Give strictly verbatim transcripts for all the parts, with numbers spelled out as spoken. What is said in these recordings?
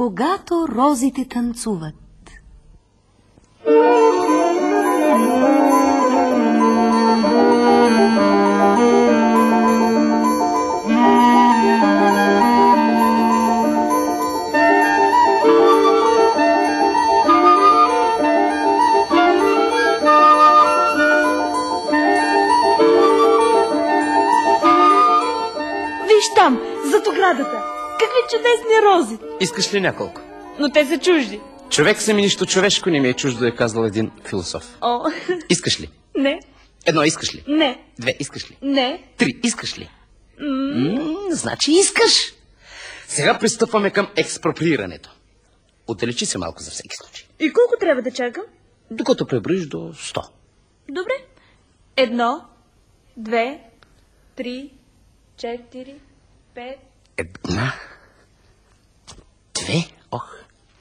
Когато розите танцуват. Виж там, зад оградата. Какви чудесни рози! Искаш ли няколко? Но те са чужди. Човек съм и нищо човешко не ми е чуждо, е казал един философ. О. Искаш ли? Не. Едно искаш ли? Не. Две искаш ли? Не. Три искаш ли? М- М- значи искаш. Сега пристъпваме към експроприирането. Отдалечи се малко за всеки случай. И колко трябва да чакам? Докато преброиш до сто. Добре. Едно, две, три, четири, пет. Една, две, ох,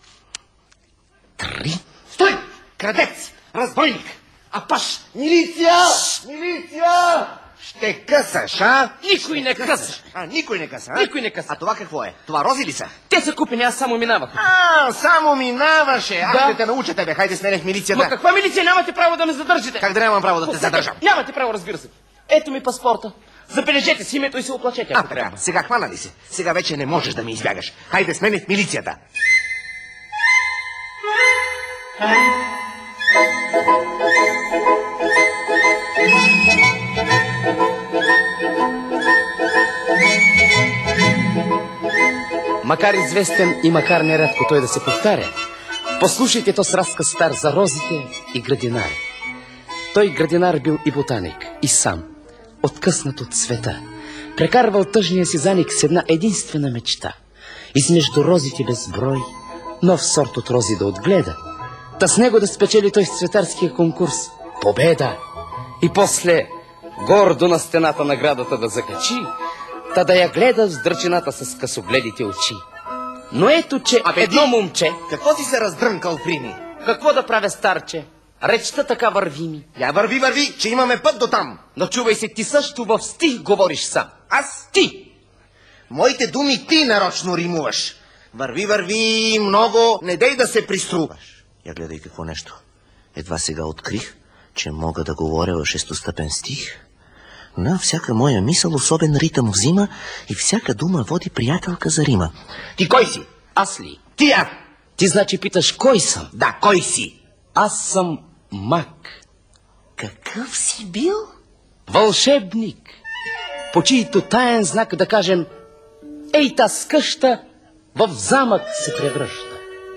три. Стой! Крадец! Разбойник! Апаш! Милиция! Милиция! Ще късаш, а? Никой не къса. А, никой не къса, а? Никой не къса. А това какво е? Това рози ли са? Те са купени, аз само минавах. А, само минаваше. Аз Да. ще те науча тебе. Хайде с мене в милицията. Но каква милиция? Нямате право да ме задържите. Как да нямам право да те задържам? Нямате право, разбира се. Ето ми паспорта. Забележете си името и се оплачете. А, така. Сега хвана ли се? Сега вече не можеш да ми избягаш. Хайде с мене в милицията. Макар известен и макар нерядко той да се повтаря, послушайте то с разказ стар за розите и градинари. Той градинар бил и ботаник, и сам, откъснат от света, прекарвал тъжния си заник с една единствена мечта. Измежду розите безброй, нов сорт от рози да отгледа, та с него да спечели той с цветарския конкурс победа. И после гордо на стената наградата да закачи, та да я гледа в здрачината с късогледите очи. Но ето, че Абе, едно ти- момче... Какво си се раздрънкал при ми? Какво да правя, старче? Речта така върви ми. Я върви, върви, че имаме път до там. Но чувай се, ти също в стих говориш сам. Аз? Ти! Моите думи ти нарочно римуваш. Върви, върви, много, не дей да се приструваш. Я гледай какво нещо. Едва сега открих, че мога да говоря в шестостъпен стих. На всяка моя мисъл особен ритъм взима и всяка дума води приятелка за рима. Ти кой си? Аз ли? Тия! Ти значи питаш кой съм? Да, кой си? Аз съм маг. Какъв си бил? Вълшебник. По чието таен знак да кажем ей таз къща в замък се превръща.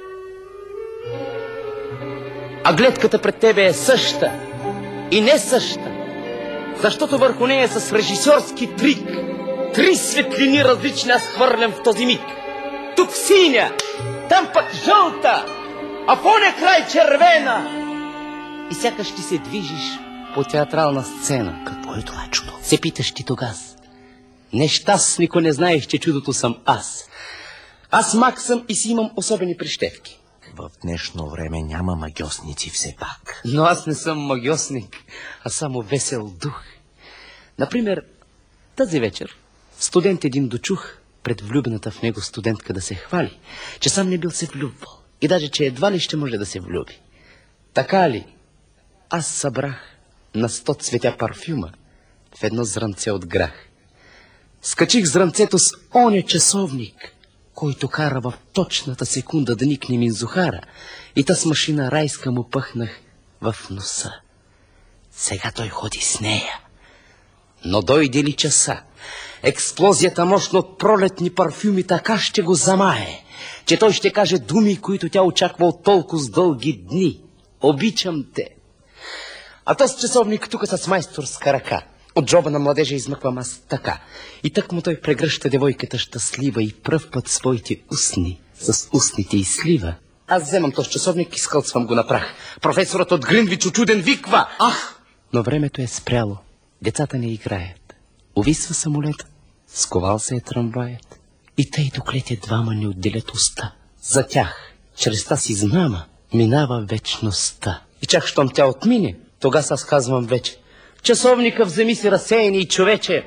А гледката пред тебе е съща и не съща, защото върху нея с режисьорски трик три светлини различни аз хвърлям в този миг. Тук синя, там пък жълта, а в оня край червена. И сякаш ти се движиш по театрална сцена. Какво е това чудо? Се питаш ти тогас. Нещастнико не знаеш, че чудото съм аз. Аз маг съм и си имам особени прищевки. В днешно време няма магьосници все пак. Но аз не съм магьосник, а само весел дух. Например, тази вечер студент един дочух пред влюбената в него студентка да се хвали, че сам не бил се влюбвал и даже, че едва ли ще може да се влюби. Така ли? Аз събрах на сто цветя парфюма в едно зранце от грах. Скачих зранцето с оня часовник, който кара в точната секунда да никне минзухара, и та с машина райска му пъхнах в носа. Сега той ходи с нея. Но дойде ли часа, експлозията мощно от пролетни парфюми така ще го замае, че той ще каже думи, които тя очаква от толкова с дълги дни. Обичам те. А този часовник тук с майсторска ръка. От джоба на младежа измъквам аз така. И тък му той прегръща девойката щастлива и пръв път своите устни с устните и слива. Аз вземам този часовник и скълцвам го на прах. Професорът от Гринвич очуден виква: ах! Но времето е спряло. Децата не играят. Увисва самолет, сковал се е трамваят. И тъй доклете двама не отделят уста. За тях, чрез тази знама, минава вечността. И чак щом тя отмине, тогава аз казвам вече: часовника вземи си разсеяни и човече,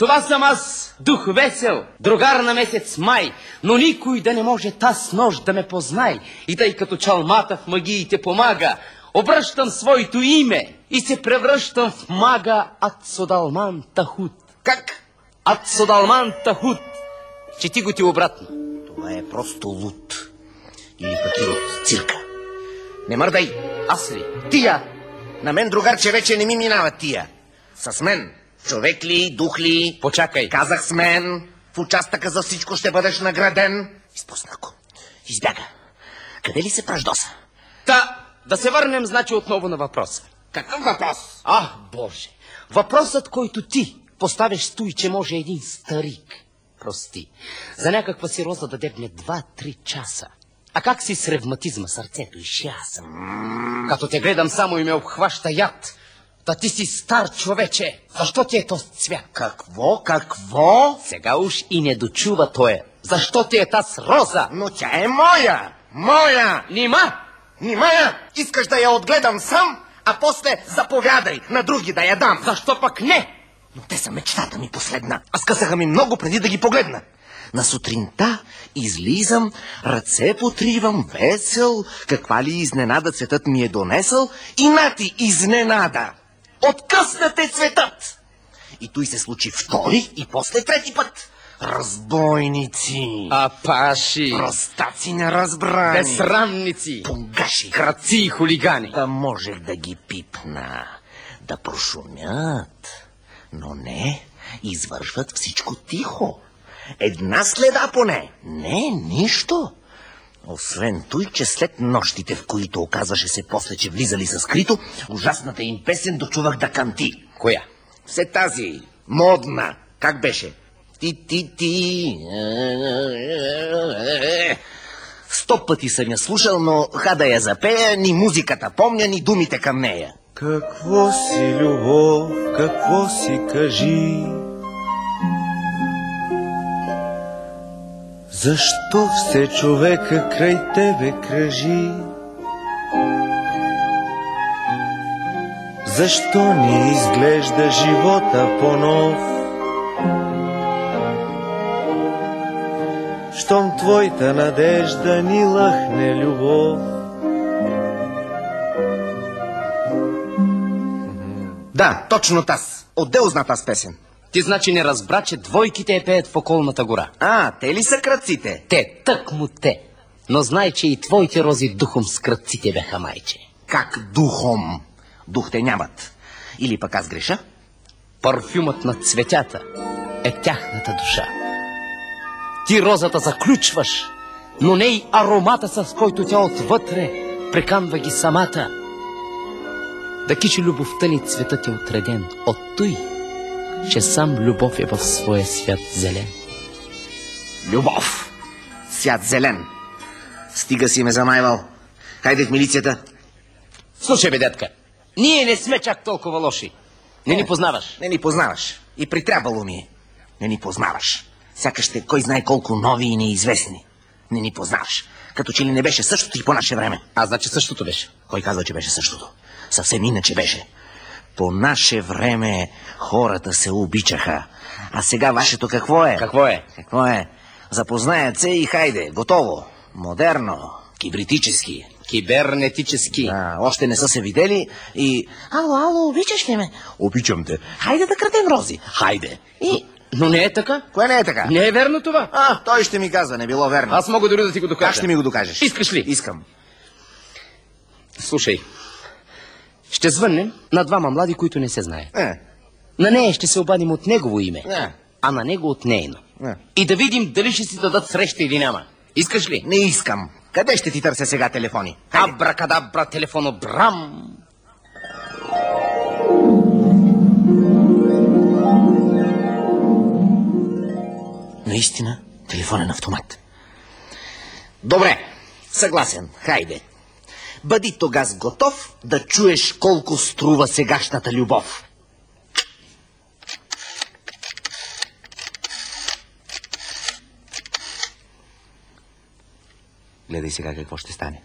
Това съм аз, дух весел, другар на месец май, но никой да не може таз нощ да ме познай. И тъй като чалмата в магиите помага, обръщам своето име и се превръщам в мага Ацодалман Тахут. Как? Ацодалман Тахут. Чети го ти обратно. Това е просто луд. Или пък и от цирка. Не мърдай. Аз ли? Тия. На мен, другарче, вече не ми минава тия. С мен. Човек ли, дух ли? Почакай. Казах с мен. В участъка за всичко ще бъдеш награден. Изпусна го. Избяга. Къде ли се праждоса? Та, да се върнем, значи, отново на въпроса. Какъв въпрос? Ах, Боже! Въпросът, който ти поставяш стой, че може един старик, прости, за някаква си роза да дебне два-три часа. А как си с ревматизма, сърцето и шиясам? Като те гледам само и ме обхваща яд. Та ти си стар човече. Защо ти е този цвят? Какво? Какво? Сега уж и не дочува той. Защо ти е таз роза? Но тя е моя. Моя. Нима? Нимая, искаш да я отгледам сам, а после заповядай на други да я дам. Защо пък не? Но те са мечтата ми последна. А скъсаха ми много преди да ги погледна. На сутринта излизам, ръце потривам, весел, каква ли изненада цветът ми е донесъл, и нати изненада. Откъснате цветът! И той се случи втори и после трети път. Разбойници! А паши! Простаци неразбрани! Безсрамници! Понгаши! Крадци и хулигани! Да можех да ги пипна, да прошумят, но не, извършват всичко тихо. Една следа поне. Не, нищо. Освен той, че след нощите, в които оказваше се после, че влизали със скрито, ужасната им песен дочувах да канти. Коя? Все тази, модна. Как беше? Ти-ти-ти. Сто пъти съм я слушал, но ха да я запея, ни музиката помня, ни думите към нея. Какво си любов, какво си кажи? Защо все човека край тебе кръжи? Защо ни изглежда живота по-нов? Щом твоята надежда ни лъхне любов? Да, точно таз. Отде узна таз песен? Ти значи не разбра, че двойките я пеят в околната гора. А, те ли са кръците? Те, тъкмо те. Но знай, че и твоите рози духом с кръците бяха, майче. Как духом? Дух те нямат. Или пък аз греша? Парфюмът на цветята е тяхната душа. Ти розата заключваш, но не и аромата, с който тя отвътре преканва ги самата. Да кичи любовта ни цветът е отреден от той, че сам любов е в своя свят зелен. Любов! Свят зелен! Стига си ме замайвал. Хайде в милицията. Слушай, бе, детка, ние не сме чак толкова лоши. Не ни познаваш. Не ни познаваш. И притрябало ми е. Не ни познаваш. Сякаш те кой знае колко нови и неизвестни. Не ни познаваш. Като че ли не беше същото и по наше време. А, значи същото беше. Кой казва, че беше същото? Съвсем иначе беше. По наше време хората се обичаха. А сега вашето какво е? Какво е? Какво е? Запознаят се и хайде, готово. Модерно, кибритически. Кибернетически. А, още не са се видели и... Ало, ало, обичаш ли ме? Обичам те. Хайде да крадем рози. Хайде. И... Но не е така. Кое не е така? Не е верно това. А, той ще ми казва, не било верно. Аз мога дори да ти го докажа. Как ще ми го докажеш? Искаш ли? Искам. Слушай, ще звъннем на двама млади, които не се знаят. Не. На нея ще се обадим от негово име, Не. а на него от нейно. Не. И да видим дали ще си дадат среща или няма. Искаш ли? Не искам. Къде ще ти търся сега телефони? Хайде. Абракадабра, телефонобрам. Наистина, телефонен автомат. Добре, съгласен, хайде. Бъди тогас готов да чуеш колко струва сегашната любов. Гледай сега какво ще стане.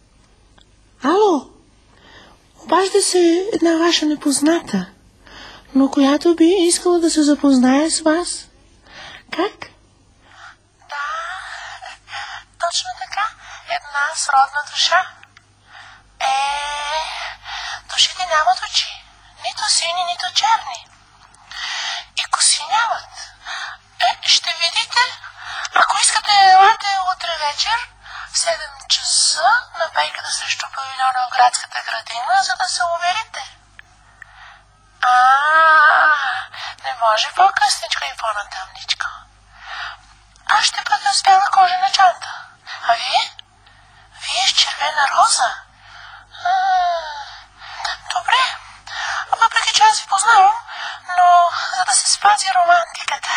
Ало, обажда се една ваша непозната. но която би искала да се запознае с вас. Как? Да, точно така. Една сродна душа. Е, душите нямат очи. Нито сини, нито черни. И коси нямат. Е, ще видите. Ако искате, елате утре вечер в седем часа на пейката срещу павилиона в градската градина, за да се уверите. А, не може по-късничко и по-натъмничко. Аз ще бъда с бяла кожена чанта. А вие? Вие с червена роза. А, добре. Въпреки че аз ви познавам, но за да се спази романтиката.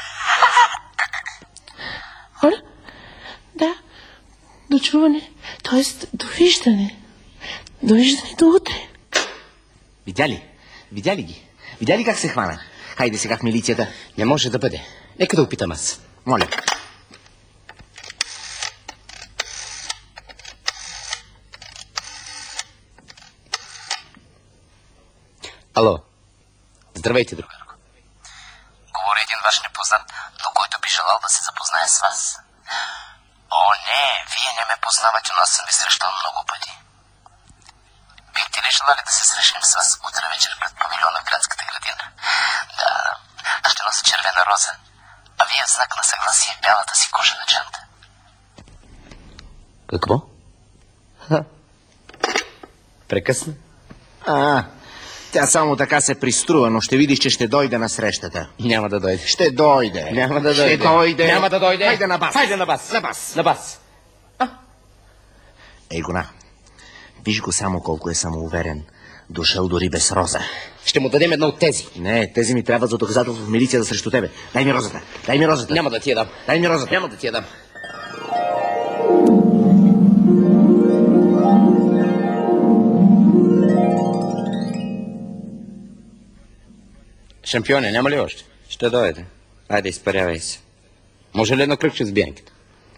Оля? Да. Дочуване. Тоест, довиждане. Довиждане до утре. Видя ли? Видя ли ги? Видя ли как се хвана? Хайде сега в милицията. Не може да бъде. Нека да опитам аз. Моля. Ало. Здравейте, другарко. Говори един ваш непознат, но който би желал да се запознае с вас. О, не, вие не ме познавате, но аз съм ви срещал много пъти. Бихте ли желали да се срещнем с вас утре вечер пред павилиона в градската градина? Да, аз ще нося червена роза, а вие в знак на съгласие бялата си кожена чанта. Какво? Ха. Прекъсна? А, тя само така се приструва, но ще видиш, че ще дойде на срещата. Няма да дойде. Ще дойде. Няма да Ще дойде. дойде. Няма да дойде. Хайде на бас. Хайде на бас. На бас. На бас. Ей, гона. Виж го само колко е самоуверен. Дошъл дори без роза. Ще му дадем една от тези. Не, тези ми трябват за доказателство в милицията срещу тебе. Дай ми розата. Дай ми розата. Няма да ти я дам. Дай ми розата. Няма да ти я дам. Шампионе, няма ли още? Ще дойде. Айде, изпарявай се. Може ли едно кръгче с бянката?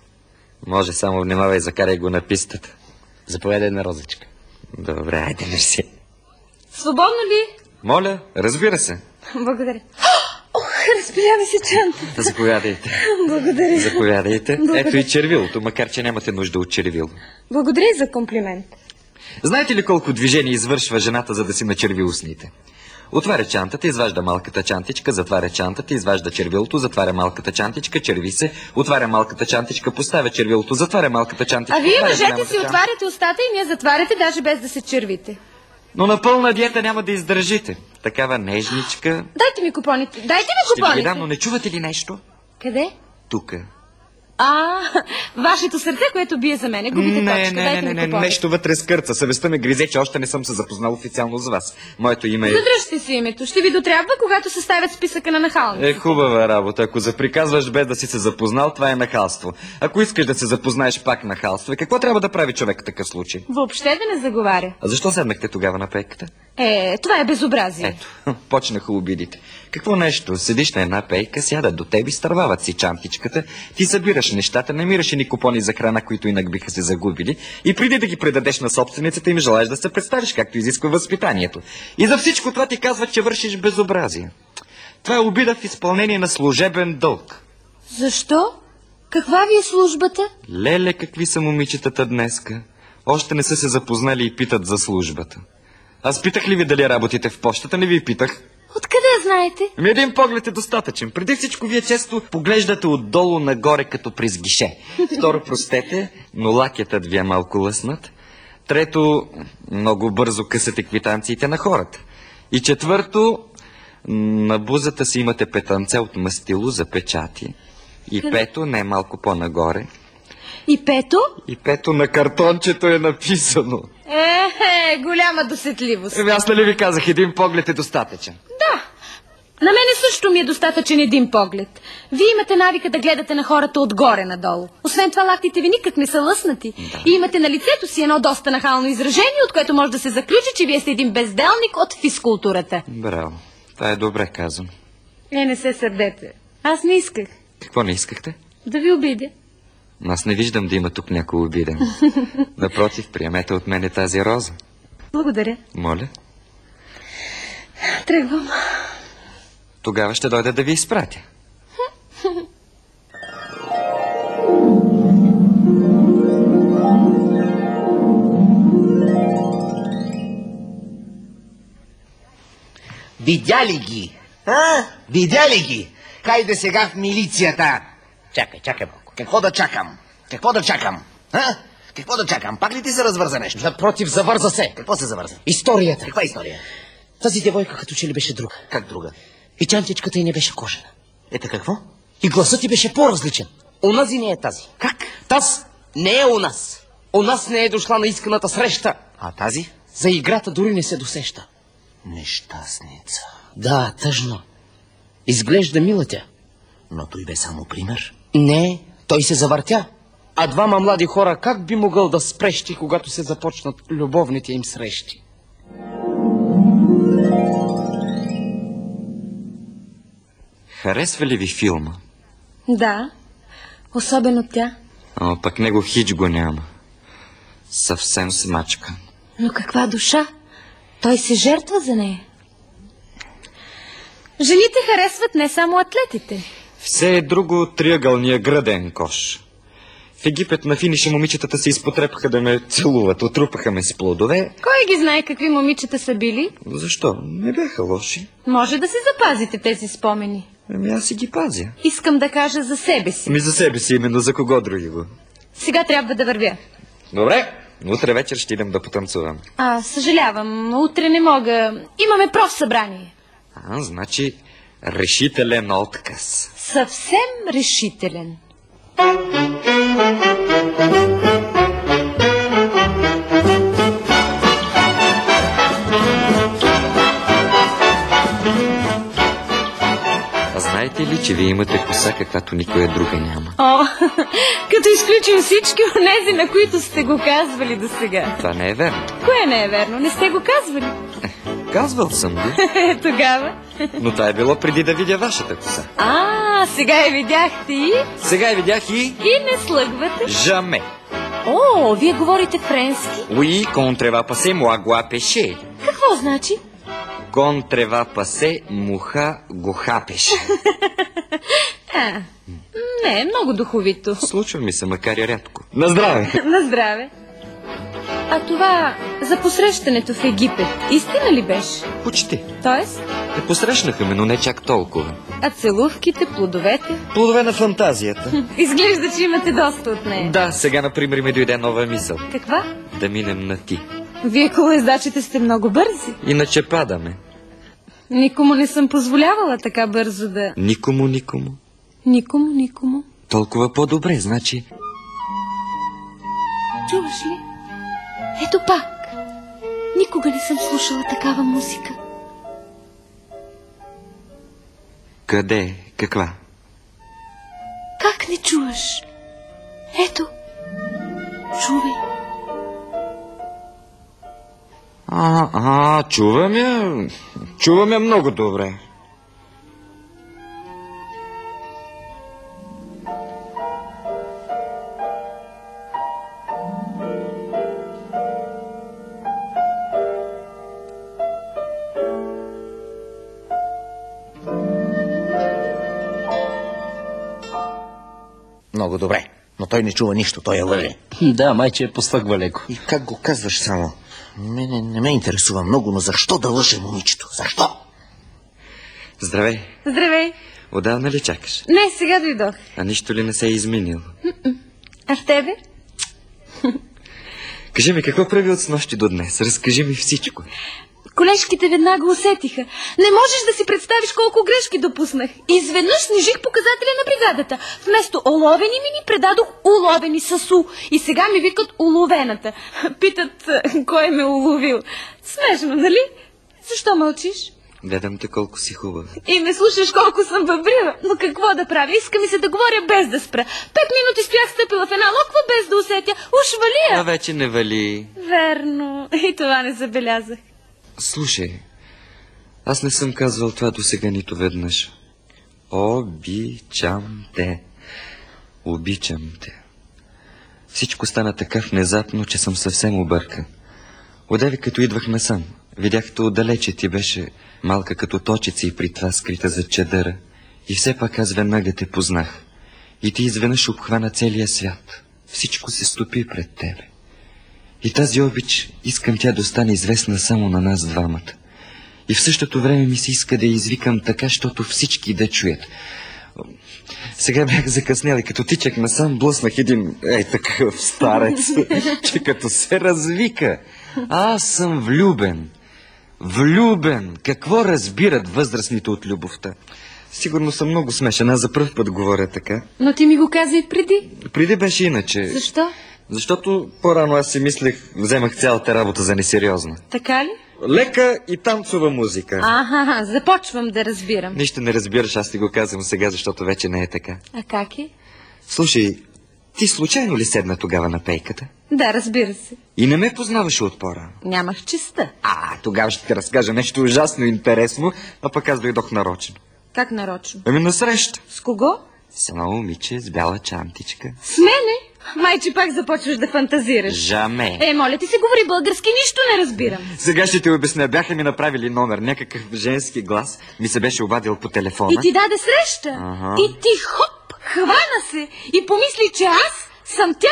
Може, само внимавай, закарай го на пистата. Заповядай една розичка. Добре, айде, мерси. Свободно ли? Моля, разбира се. Благодаря. Ох, разбира ми се чантата. Заповядайте. Благодаря. Заповядайте. Благодаря. Ето и червилото, макар че нямате нужда от червило. Благодаря и за комплимент. Знаете ли колко движение извършва жената, за да си начерви устните? Отваря чантата, изважда малката чантичка, затваря чантата, изважда червилото, затваря малката чантичка, черви се, отваря малката чантичка, поставя червилото, затваря малката чантичка. А вие, отваря мъжете, голямата си чанта. отваряте устата и не я затваряте, даже без да се червите. Но на пълна диета няма да издържите. Такава нежничка. Дайте ми купоните. Дайте ми Ще ви ги купоните. дам, но не чувате ли нещо? Къде? Тука. А, вашето сърце, което бие за мене. Губите Не, точка. не, Дайте не, ми не, купоните. нещо вътре скърца. Съвестта ме гризе, че още не съм се запознал официално с вас. Моето име е... Задръжте си името. Ще ви дотрябва, когато съставят списъка на нахалниците. Е, хубава работа. Ако заприказваш без да си се запознал, това е нахалство. Ако искаш да се запознаеш, пак нахалство. И какво трябва да прави човек в такъв случай? Въобще да не заговаря. А защо седнахте тогава на пейката? Е, това е безобразие. Ето, почнаха обидите. Какво нещо? Седиш на една пейка, сядат до теб и стървават си чантичката, ти събираш нещата, намираш ни купони за храна, които инак биха се загубили, и преди да ги предадеш на собственицата им, желаеш да се представиш, както изисква възпитанието. И за всичко това ти казват, че вършиш безобразие. Това е обида в изпълнение на служебен дълг. Защо? Каква ви е службата? Леле, какви са момичетата днеска. Още не са се запознали и питат за службата. Аз питах ли ви дали работите в почтата? Не ви питах. Откъде знаете? Ами един поглед е достатъчен. Преди всичко вие често поглеждате отдолу нагоре като през гише. Второ, простете, но лакетът ви е малко лъснат. Трето, много бързо късате квитанциите на хората. И четвърто, на бузата си имате петънце от мастило за печати. И пето, не малко по-нагоре. И пето? И пето, на картончето е написано. Е, голяма досетливост. Ами аз нали ви казах, един поглед е достатъчен. Да. На мене също ми е достатъчен един поглед. Вие имате навика да гледате на хората отгоре надолу. Освен това, лактите ви никак не са лъснати. Да. И имате на лицето си едно доста нахално изражение, от което може да се заключи, че вие сте един безделник от физкултурата. Браво. Това е добре казано. Е, не се сърдете. Аз не исках. Какво не искахте? Да ви обидя. Аз не виждам да има тук някой обиден. Напротив, приемете от мене тази роза. Благодаря. Моля. Тръгвам. Тогава ще дойда да ви изпратя. Видя ли ги? А? Видя ли ги? Хайде сега в милицията. Чакай, чакай малко. Какво да чакам? Какво да чакам? А? Какво да чакам? Пак ли ти се развърза нещо? Напротив, завърза се. Какво се завърза? Историята. Каква история? Тази девойка като че ли беше друга. Как друга? И чантичката й не беше кожена. Ето какво? И гласът ти беше по-различен. Онази не е тази. Как? Таз не е у нас. У нас не е дошла на исканата среща. А тази? За играта дори не се досеща. Нещастница. Да, тъжно. Изглежда мила тя. Но той бе само пример. Не, той се завъртя. А двама млади хора как би могъл да спрещи, когато се започнат любовните им срещи? Харесва ли ви филма? Да, особено тя. О, пък него хич го няма. Съвсем смачка. Но каква душа? Той се жертва за нея. Жените харесват не само атлетите. Все е друго триъгълния граден кош. В Египет на финиша момичетата се изпотрепаха да ме целуват, отрупаха ме с плодове. Кой ги знае какви момичета са били? Защо? Не бяха лоши. Може да си запазите тези спомени. Ами аз си ги пазя. Искам да кажа за себе си. Ми за себе си, именно за кого други го. Сега трябва да вървя. Добре, утре вечер ще идем да потанцувам. А, съжалявам, утре не мога. Имаме профсъбрание. А, значи решителен отказ. Съвсем решителен. А знаете ли, че вие имате коса, каквато никоя друга няма? О, като изключим всички онези, на които сте го казвали до сега. Това не е верно. Кое не е верно? Не сте го казвали. Казвал съм го. Тогава. Но това е било преди да видя вашата коса. А, сега я видяхте и... Сега я видях и... И не слъгвате. Жаме. О, вие говорите френски. Oui, contre va passer, moi go pêcher. Какво значи? Contre va passer, муха го хапеше. А, не, много духовито. Случва ми се, макар и рядко. На здраве! На здраве. А това за посрещането в Египет, истина ли беше? Почти. Тоест? Не посрещнаха ме, но не чак толкова. А целувките, плодовете? Плодове на фантазията. Изглежда, че имате доста от нея. Да, сега, например, ми дойде нова мисъл. Каква? Да минем на ти. Вие колоездачите сте много бързи. Иначе падаме. Никому не съм позволявала така бързо да... Никому, никому. Никому, никому. Толкова по-добре, значи... Чуваш ли? Ето пак. Никога не съм слушала такава музика. Къде? Каква? Как не чуваш? Ето. Чувай. А, а, чувам я. Чувам я много добре. Много добре. Но той не чува нищо, той е лъже. Да, майче е послъгва леко. И как го казваш само? Мене не ме интересува много, но защо да лъже момичето? Защо? Здравей. Здравей. Отдавна ли чакаш? Не, сега дойдох. А нищо ли не се е изменило? А в тебе? Кажи ми, какво прави от снощи до днес? Разкажи ми всичко. Колежките веднага усетиха. Не можеш да си представиш колко грешки допуснах. Изведнъж снижих показателя на бригадата. Вместо оловени мини предадох уловени съсу. И сега ми викат уловената. Питат кой ме уловил. Смешно, нали? Защо мълчиш? Гледам те колко си хубава. И ме слушаш колко съм бъбрива. Но какво да правя? Иска ми се да говоря без да спра. Пет минути стоях стъпила в една локва без да усетя. Уж валия. А вече не вали. Верно. И това не забелязах. Слушай, аз не съм казвал това до сега нито веднъж. Обичам те. Обичам те. Всичко стана така внезапно, че съм съвсем объркан. Одеве като идвах насам, видях те отдалече, ти беше малка като точица и при това скрита за чадъра. И все пак аз веднага те познах. И ти изведнъж обхвана целия свят. Всичко се стопи пред тебе. И тази обич искам тя да остане известна само на нас двамата. И в същото време ми се иска да я извикам така, щото всички да чуят. Сега бях закъснял и като тичах насам, блъснах един ей такъв старец, че като се развика. Аз съм влюбен. Влюбен. Какво разбират възрастните от любовта? Сигурно съм много смешен, аз за пръв път говоря така. Но ти ми го каза и преди. Преди беше иначе. Защо? Защото по-рано аз си мислех, вземах цялата работа за несериозна. Така ли? Лека и танцова музика. Аха, започвам да разбирам. Нищо не разбираш, аз ти го казвам сега, защото вече не е така. А как е? Слушай, ти случайно ли седна тогава на пейката? Да, разбира се. И не ме познаваше от по-рано. Нямах честа. А, тогава ще ти разкажа нещо ужасно интересно, а пък аз дойдох нарочно. Как нарочно? Ами на среща. С кого? С едно момиче с бяла чантичка. С мене? Майче, пак започваш да фантазираш. Жаме. Е, моля ти се, говори български, нищо не разбирам. Сега ще ти обясня. Бяха ми направили номер, някакъв женски глас ми се беше обадил по телефона. И ти даде среща. Ага. И ти хоп, хвана се и помисли, че аз съм тя.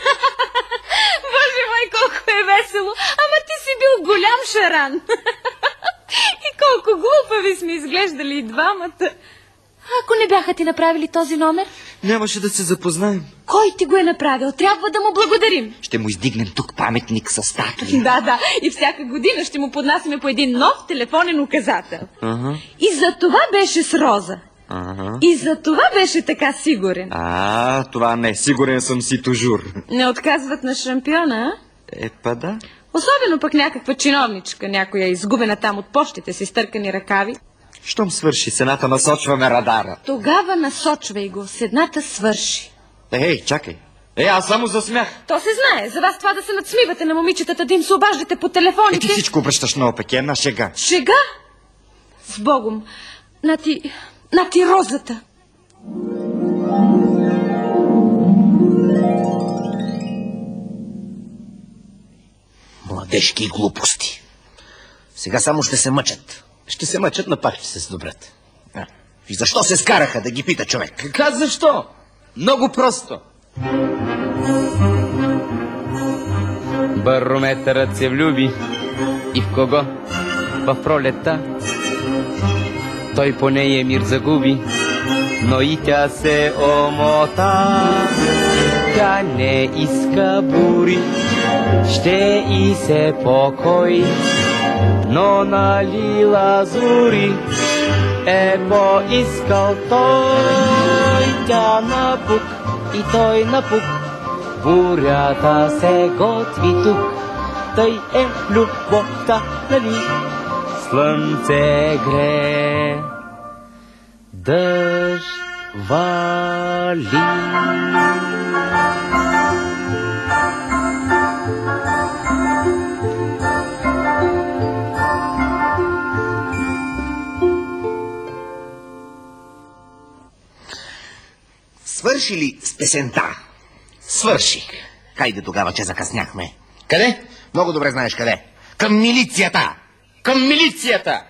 Боже мой, колко е весело. Ама ти си бил голям шаран. И колко глупави сме изглеждали и двамата. Ако не бяха ти направили този номер? Нямаше да се запознаем. Кой ти го е направил? Трябва да му благодарим. Ще му издигнем тук паметник с статуя. Да, да. И всяка година ще му поднасяме по един нов телефонен указател. Ага. И за това беше с роза. Ага. И за това беше така сигурен. А, това не. Сигурен съм си тужур. Не отказват на шампиона, а? Е, па да. Особено пък някаква чиновничка, някоя изгубена там от почтите с изтъркани ръкави. Щом свърши, с едната насочваме радара. Тогава насочвай го, с едната свърши. Ей, чакай. Е, аз само засмях. То се знае. За вас това да се надсмивате на момичетата, да им се обаждате по телефоните. Е, ти всичко обръщаш наопак, една шега. Шега? С Богом. На ти... на ти розата. Младежки глупости. Сега само ще се мъчат. Ще се мъчат, но пак ще се сдобрят. А, и защо се скараха, да ги пита човек? Как защо? Много просто. Барометърът се влюби. И в кого? В пролетта. Той по нея мир загуби, но и тя се омота. Тя не иска бури, ще и се покой, но нали лазури е поискал той. Тя напук и той напук, бурята се готви тук. Тъй е любовта, нали? Слънце гре, дъжд вали. Свърши ли с песента? Свърших. Хайде тогава, че закъсняхме. Къде? Много добре знаеш къде. Към милицията. Към милицията!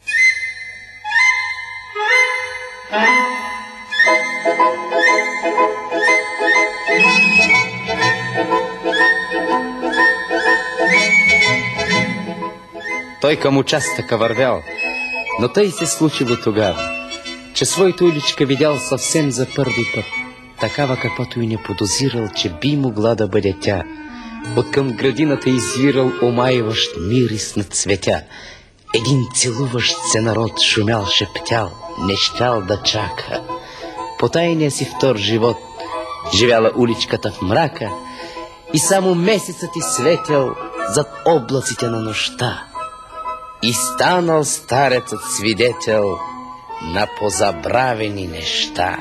Той към участъка вървял, но тъй се случило тогава, че своята уличка видял съвсем за първи път, такава каквото и не подозирал, че би могла да бъде тя. От към градината извирал омайващ мирис на цветя. Един целуващ се народ шумял, шептял, не щял да чака. По тайния си втор живот живяла уличката в мрака и само месецът и светял зад облаците на нощта. И станал старецът свидетел на позабравени неща.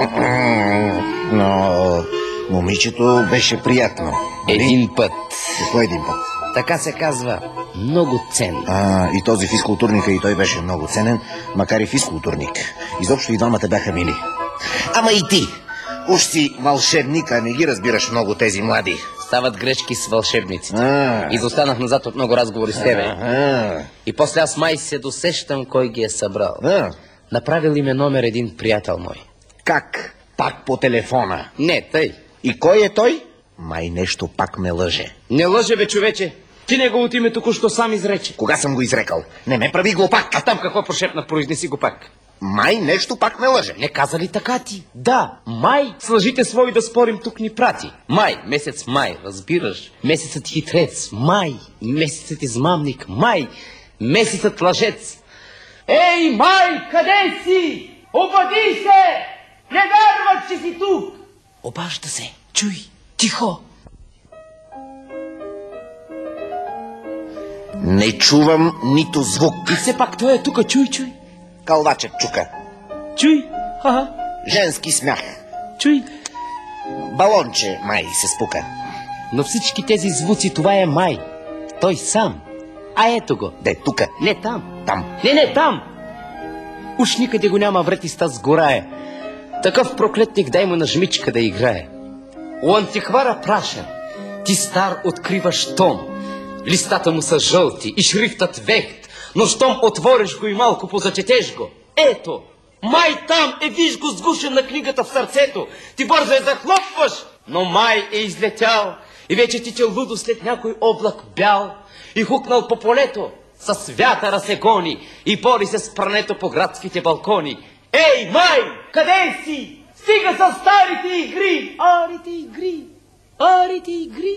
Но момичето беше приятно. Един път. Какво един път? Така се казва, много ценно. А, и този физкултурника и той беше много ценен, макар и физкултурник. Изобщо и двамата бяха мили. Ама и ти, Уж си вълшебника, не ги разбираш много тези млади. Стават грешки с вълшебниците. А. И достанах назад от много разговори с тебе. А. И после аз май се досещам кой ги е събрал. А. Направил им е номер един приятел мой. Как? Пак по телефона? Не, тъй. И кой е той? Май нещо пак ме лъже. Не лъже, бе, човече. Ти неговото име току-що сам изрече. Кога съм го изрекал? Не ме прави глупак. А там какво прошепна? Произнеси го пак. Май нещо пак ме лъже. Не каза ли така ти? Да, май. С лъжите свои да спорим тук ни прати. Май, месец май, разбираш. Месецът хитрец, май. Месецът измамник, май. Месецът лъжец. Ей, май, къде си? Обади се! Не вярваш, че си тук! Обажда се, чуй, тихо. Не чувам нито звук. И все пак той е тука, чуй, чуй. Кълвачът чука. Чуй, ха-ха. Женски смях. Чуй. Балонче май се спука. Но всички тези звуци, това е май. Той сам. А ето го. Де, тука. Не там. Там. Не, не, там. Уж никъде го няма вретиста с горае. Такъв проклетник дай му на жмичка да играе. У антиквара праша. Ти стар откриваш том. Листата му са жълти и шрифтът вехт. Но щом отвориш го и малко позачетеш го. Ето, май там е, виж го сгушен на книгата в сърцето. Ти бързо я захлопваш, но май е излетял. И вече тича лудо след някой облак бял. И хукнал по полето, с вятъра се гони. И бори се с прането по градските балкони. Ей, май, къде си? Стига с старите игри. Арите игри, арите игри.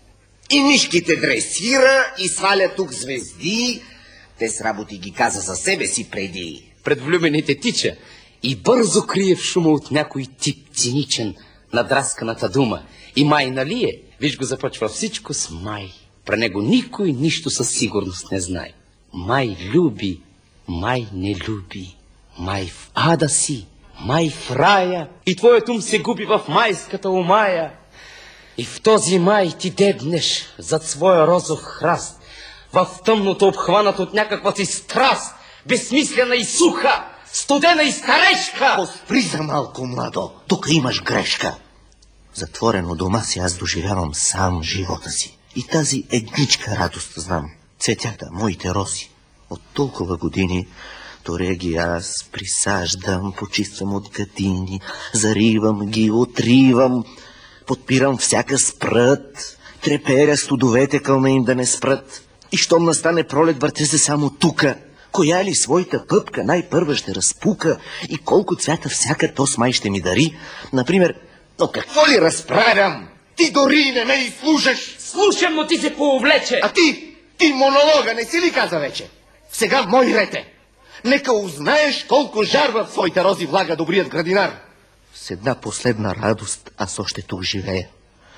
И мишките дресира и сваля тук звезди. Те с работи ги каза за себе си преди. Пред влюбените тича и бързо крие в шума от някой тип циничен, надрасканата дума. И май нали е? Виж го започва всичко с май. Про него никой нищо със сигурност не знае. Май люби, май не люби. Май в ада си, май в рая. И твоят ум се губи в майската омая. И в този май ти дебнеш зад своя розов храст, в тъмното обхванат от някаква си страст, безсмислена и суха, студена и старешка. Поспри за малко, младо, тук имаш грешка. Затворен у дома си аз доживявам сам живота си. И тази едничка радост знам. Цветята, моите роси. От толкова години торе ги аз присаждам, почиствам от гъдини, заривам ги, отривам, подпирам всяка спрът, треперя студовете кълна им да не спрат. И щом настане пролет, въртя се само тука. Коя ли своята пъпка най-първа ще разпука и колко цвята всяка, то с май ще ми дари. Например, но какво ли разправям? Ти дори не ме и слушаш. Слушам, но ти се поувлече. А ти, ти монолога не си ли каза вече? Сега в мой рете. Нека узнаеш колко жарва в своите рози влага добрият градинар. С една последна радост аз още тук живея.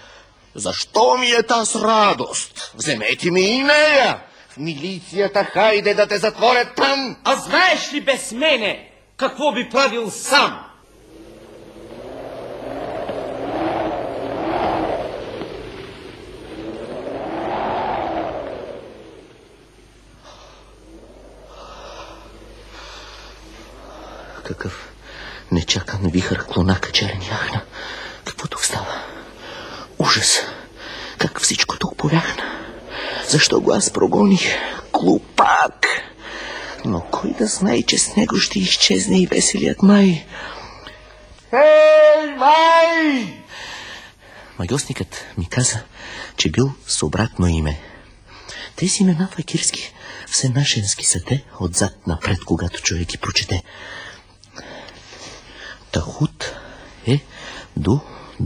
Защо ми е таз радост? Вземете ми и нея. В милицията хайде да те затворят там. А знаеш ли без мене какво би правил сам? Какъв нечакан вихър клонака черен яхна. Какво тук става? Ужас! Как всичко тук повяхна. Защо го аз прогоних? Глупак! Но кой да знае, че с него ще изчезне и веселият май? Ей, май! Майосникът ми каза, че бил с обратно име. Тези имена факирски, все нашенски са те, отзад напред, когато човек ги прочете. Тахут е ду,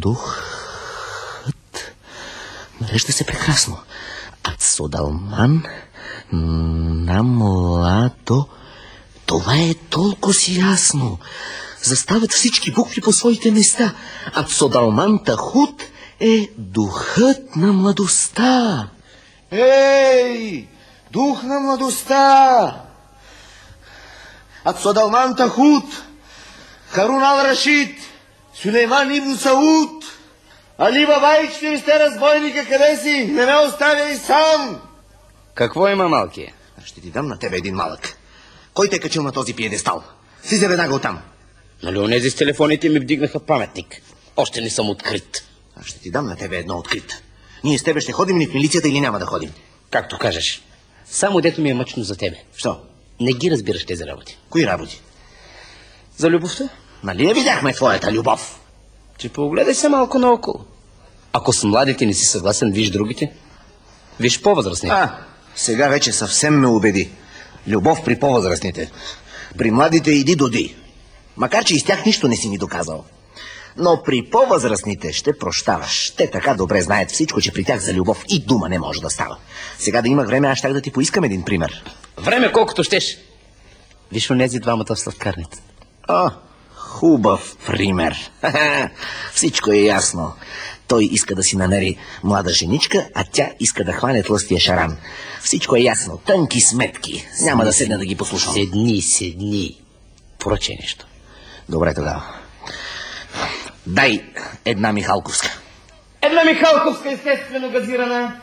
духът. Нарежда се прекрасно. Ацодалман на младо. Това е толкова си ясно. Заставят всички букви по своите места. Ацодалман Тахут е духът на младостта. Ей, дух на младостта! Ацодалман Тахут, Харун ал-Рашид, Сулейман ибн Сауд, Али Бабай, четиристте разбойника, къде си? Не ме оставяй сам! Какво има, малкия? Ще ти дам на тебе един малък. Кой те е качил на този пиедестал? Слизай веднага оттам. Нали онези с телефоните ми вдигнаха паметник? Още не съм открит. Аз ще ти дам на тебе едно открит. Ние с тебе ще ходим ли в милицията или няма да ходим? Както кажеш. Само дето ми е мъчно за тебе. Що? Не ги разбираш тези работи. Кои работи? За любовта? Нали я видяхме твоята любов? Че погледай се малко наоколо. Ако с младите не си съгласен, виж другите. Виж по-възрастните. А, сега вече съвсем ме убеди. Любов при по-възрастните. При младите иди доди. Макар че и с тях нищо не си ни доказал. Но при по-възрастните ще прощаваш. Те така добре знаят всичко, че при тях за любов и дума не може да става. Сега да имах време, аз щях да ти поискам един пример. Време колкото щеш. Виж онези двамата в сладкарница. А, хубав пример. Всичко е ясно. Той иска да си намери млада женичка, а тя иска да хване тлъстия шаран. Всичко е ясно. Тънки сметки. Няма да седна да ги послушам. Седни, седни. Поръчай нещо. Добре тогава. Дай една Михалковска. Една Михалковска, естествено газирана.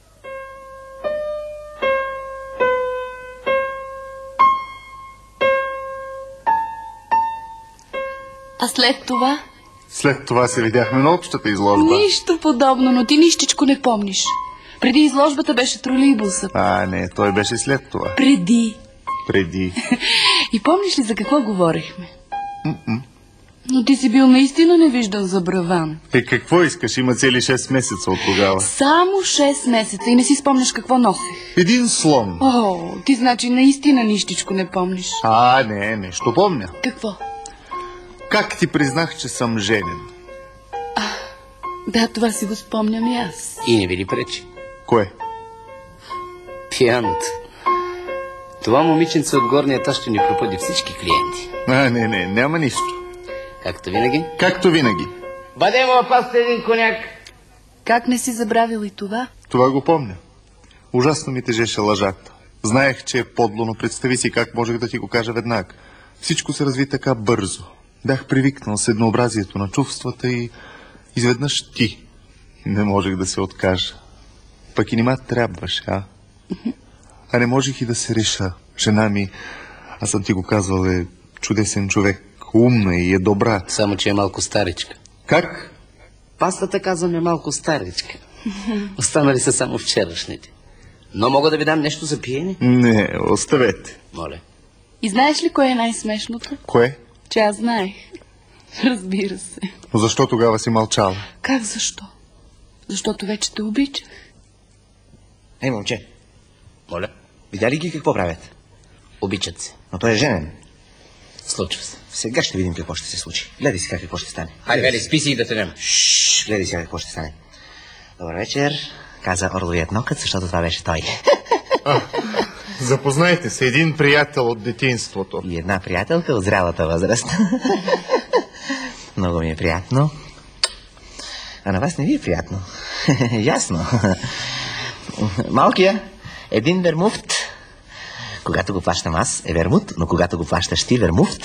А след това? След това се видяхме на общата изложба. Нищо подобно, но ти нищичко не помниш. Преди изложбата беше тролейбусът. А, не, той беше след това. Преди. Преди. И помниш ли за какво говорихме? Mm-mm. Но ти си бил наистина невиждан забраван. Е, какво искаш? Има цели шест месеца от тогава. Само шест месеца и не си спомняш какво носех. Един слон. О, ти значи наистина нищичко не помниш. А, не, нещо помня. Какво? Как ти признах, че съм женен? А, да, това си го спомням и аз. И не ви ли пречи? Кое? Пиянт. Това момиченце от горния етаж ще ни пропади всички клиенти. А, не, не, няма нищо. Както винаги? Както винаги. Бъде му опасте един коняк. Как не си забравил и това? Това го помня. Ужасно ми тежеше лъжата. Знаех, че е подло, но представи си как можех да ти го кажа веднага. Всичко се разви така бързо. Бях привикнал с еднообразието на чувствата и изведнъж ти. Не можех да се откажа. Пък и нима трябваше, а? А не можех и да се реша. Жена ми, аз съм ти го казвал, е чудесен човек. Умна и е добра. Само, че е малко старичка. Как? Пастата казвам е малко старичка. Останали са само вчерашните. Но мога да ви дам нещо за пиене? Не, оставете. Моля. И знаеш ли кое е най-смешното? Кое? Че аз знаех. Разбира се. Но защо тогава си мълчала? Как защо? Защото вече те обичах. Ей, момче, Моля. видя ли ги какво правят? Обичат се. Но той е женен. Случва се. Сега ще видим какво ще се случи. Гледай сега какво ще стане. Хайде, Вели, спи си и да те нема. Шшш, гледай сега какво ще стане. Добър вечер, каза орловият нокът, защото това беше той. А, запознайте се, един приятел от детинството. И една приятелка от зрялата възраст. Много ми е приятно. А на вас не ви е приятно. Ясно. Малкия, един вермуфт. Когато го плащам аз, е вермут, но когато го плащаш ти, вермуфт.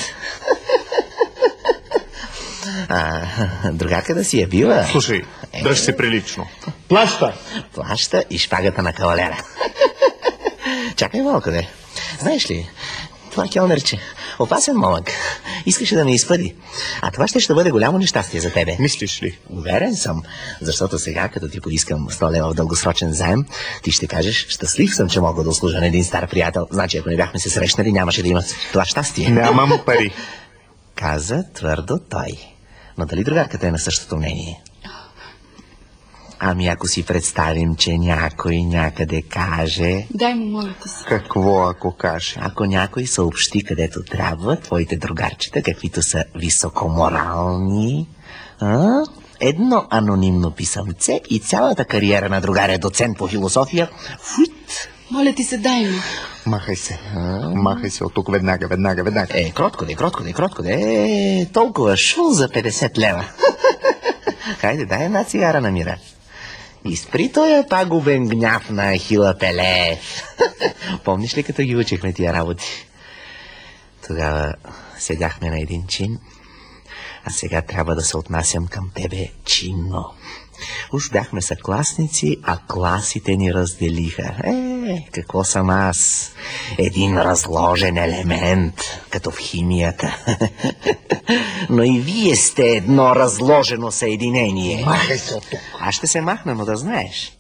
А, другарка да си я била. Слушай, дръж се прилично. Плаща! Плаща и шпагата на кавалера. Чакай малко, де. Знаеш ли, това келнерче, опасен момък, искаше да ме изпъди. А това ще ще бъде голямо нещастие за тебе. Мислиш ли? Уверен съм, защото сега, като ти поискам сто лева в дългосрочен заем, ти ще кажеш, щастлив съм, че мога да услужа на един стар приятел. Значи, ако не бяхме се срещнали, нямаше да има това щастие. Нямам пари. Каза твърдо той. Но дали другарката е на същото мнение? Ами ако си представим, че някой някъде каже... Дай му, моля те се. Какво ако каже? Ако някой съобщи където трябва, твоите другарчета, каквито са високоморални, а? Едно анонимно писъмце и цялата кариера на другаря доцент по философия... Фуит! Моля ти се, дай му. Махай се. Махай се от тук веднага, веднага, веднага. Е, кротко де, кротко де, кротко де. Е, толкова шул за петдесет лева. Хайде, дай една цигара на Мира. Изпри този пагубен гняв на Ахила Пелеев. Помниш ли, като ги учихме тия работи? Тогава седяхме на един чин, а сега трябва да се отнасям към тебе чинно. Уж бяхме съкласници, а класите ни разделиха. Е, какво съм аз? Един разложен елемент, като в химията. Но и вие сте едно разложено съединение. Махай се от тук. Аз ще се махна, но да знаеш.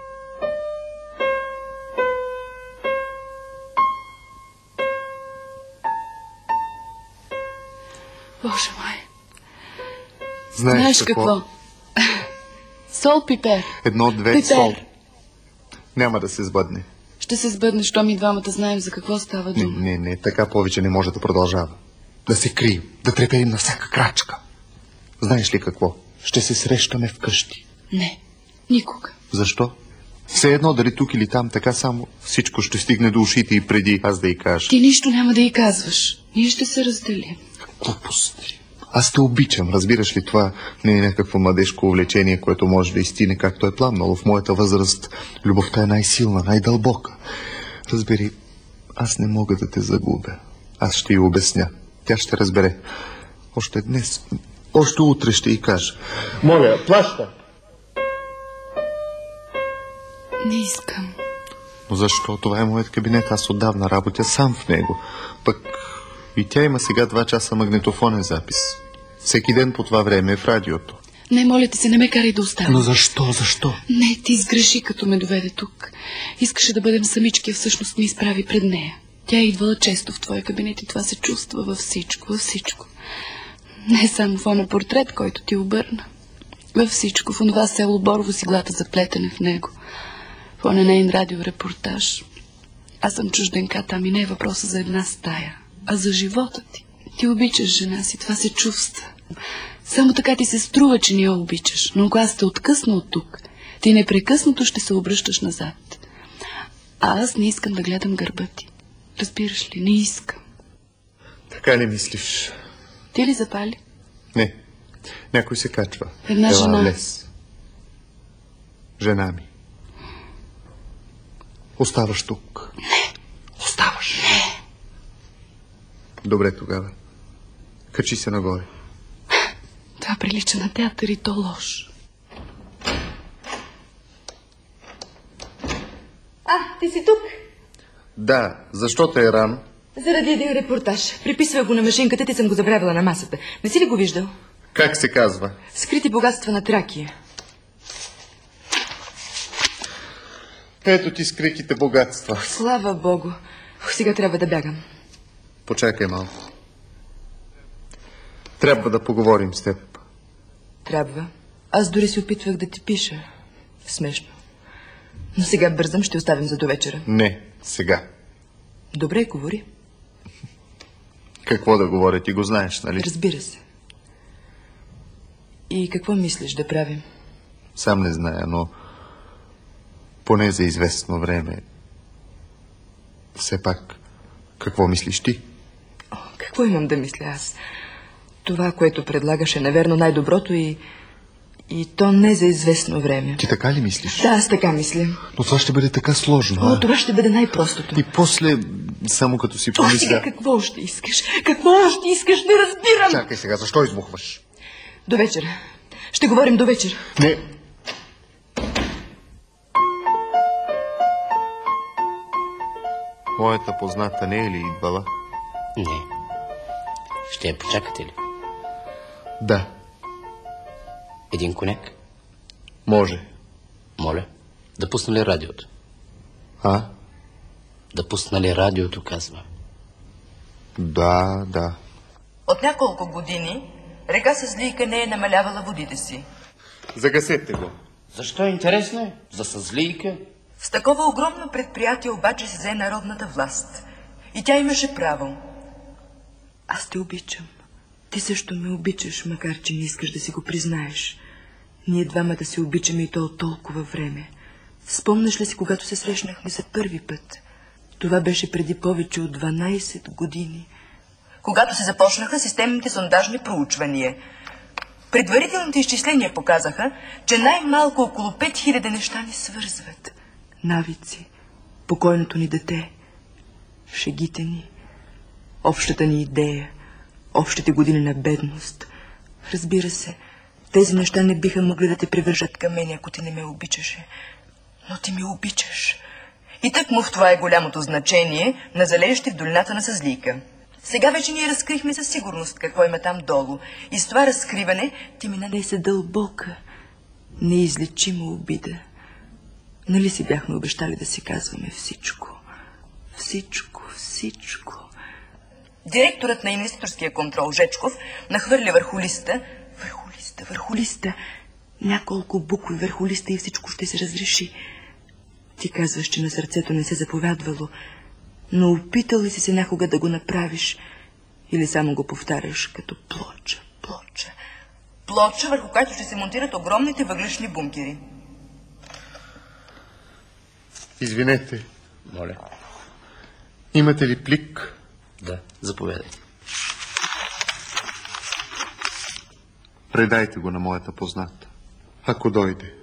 Боже мой. Знаеш, Знаеш какво? какво? Сол, пипер. Едно, две, Пипер. сол. Няма да се сбъдне. Ще се сбъдне, що ми двамата знаем за какво става Не, дума. не, не, така повече не може да продължава. Да се крием, да треперим на всяка крачка. Знаеш ли какво? Ще се срещаме вкъщи. Не, никога. Защо? Все едно, дали тук или там, така само всичко ще стигне до ушите и преди аз да й кажа. Ти нищо няма да й казваш. Ние ще се разделим. Глупости. Аз те обичам, разбираш ли, това не е някакво младежко увлечение, което може да изтине както е пламнало. В моята възраст любовта е най-силна, най-дълбока. Разбери, аз не мога да те загубя. Аз ще й обясня. Тя ще разбере. Още днес, още утре ще й кажа. Моля, плаща! Не искам. Но защо? Това е моят кабинет. Аз отдавна работя сам в него. Пък и тя има сега два часа магнитофонен запис. Всеки ден по това време е в радиото. Не, моля ти се, не ме карай да оставам. Но защо? Защо? Не, ти сгреши, като ме доведе тук. Искаше да бъдем самички, а всъщност ми изправи пред нея. Тя е идвала често в твоя кабинет и това се чувства във всичко, във всичко. Не само в оня портрет, който ти обърна. Във всичко, в онова село Борово с иглата за плетене в него. В оня нейн радиорепортаж. Аз съм чужденка там и не е въпроса за една стая, а за живота ти. Ти обичаш жена си, това се чувства. Само така ти се струва, че не я обичаш. Но когато те откъсна от тук, ти непрекъснато ще се обръщаш назад. А аз не искам да гледам гърба ти. Разбираш ли? Не искам. Така не мислиш. Ти ли запали? Не. Някой се качва. Една Ела, жена. Лес. Жена ми. Оставаш тук. Не. Оставаш. Не. Добре тогава. Качи се нагоре. Това прилича на театър и то лош. А, ти си тук? Да, защото е рано. Заради един репортаж. Приписвах го на машинката, ти съм го забравила на масата. Не си ли го виждал? Как се казва? Скрити богатства на Тракия. Ето ти скритите богатства. Слава Богу. Ух, сега трябва да бягам. Почакай малко. Трябва да поговорим с теб. Трябва. Аз дори се опитвах да ти пиша. Смешно. Но сега бързам, ще оставим за до вечера. Не, сега. Добре, говори. Какво да говоря, ти го знаеш, нали? Разбира се. И какво мислиш да правим? Сам не зная, но поне за известно време. Все пак, какво мислиш ти? О, какво имам да мисля аз? Това, което предлагаш, е наверно най-доброто и... и то не за известно време. Ти така ли мислиш? Да, аз така мисля. Но това ще бъде така сложно. О, а? това ще бъде най-простото. И после, само като си О, помисля... сега какво още искаш? Какво още искаш? Не разбирам! Чакай сега, защо избухваш? До вечера. Ще говорим до вечера. Не. Моята позната не е ли идвала? Не. Ще я почакате ли? Да, Един коняк? може. Моля, да пусна ли радиото? А? Да пусна ли радиото, казва. Да, да. От няколко години река Съзлийка не е намалявала водите си. Загасете го. Защо е интересно? За Съзлийка? С такова огромно предприятие обаче се взе народната власт. И тя имаше право. Аз те обичам. Ти също ме обичаш, макар че не искаш да си го признаеш. Ние двамата се обичаме и то от толкова време. Спомняш ли си, когато се срещнахме за първи път? Това беше преди повече от дванайсет години. Когато се започнаха системните сондажни проучвания. Предварителните изчисления показаха, че най-малко около пет хиляди неща ни свързват. Навици, покойното ни дете, шегите ни, общата ни идея, общите години на бедност. Разбира се, Тези неща не биха могли да те привържат към мен, ако ти не ме обичаше. Но ти ме обичаш. И тъкмо в това е голямото значение на залежащи в долината на Сазлийка. Сега вече ние разкрихме със сигурност какво има там долу. И с това разкриване ти ми нанесе дълбока, неизлечима обида. Нали си бяхме обещали да си казваме всичко? Всичко, всичко. Директорът на инвеститорския контрол Жечков нахвърля върху листа, върху листа, върху листа, няколко букви върху листа и всичко ще се разреши. Ти казваш, че на сърцето не се заповядвало, но опитал ли си се някога да го направиш или само го повтаряш като плоча, плоча, плоча, върху която ще се монтират огромните въглешни бункери? Извинете. Моля. Имате ли плик? Да, заповядайте. Предайте го на моята позната, ако дойде.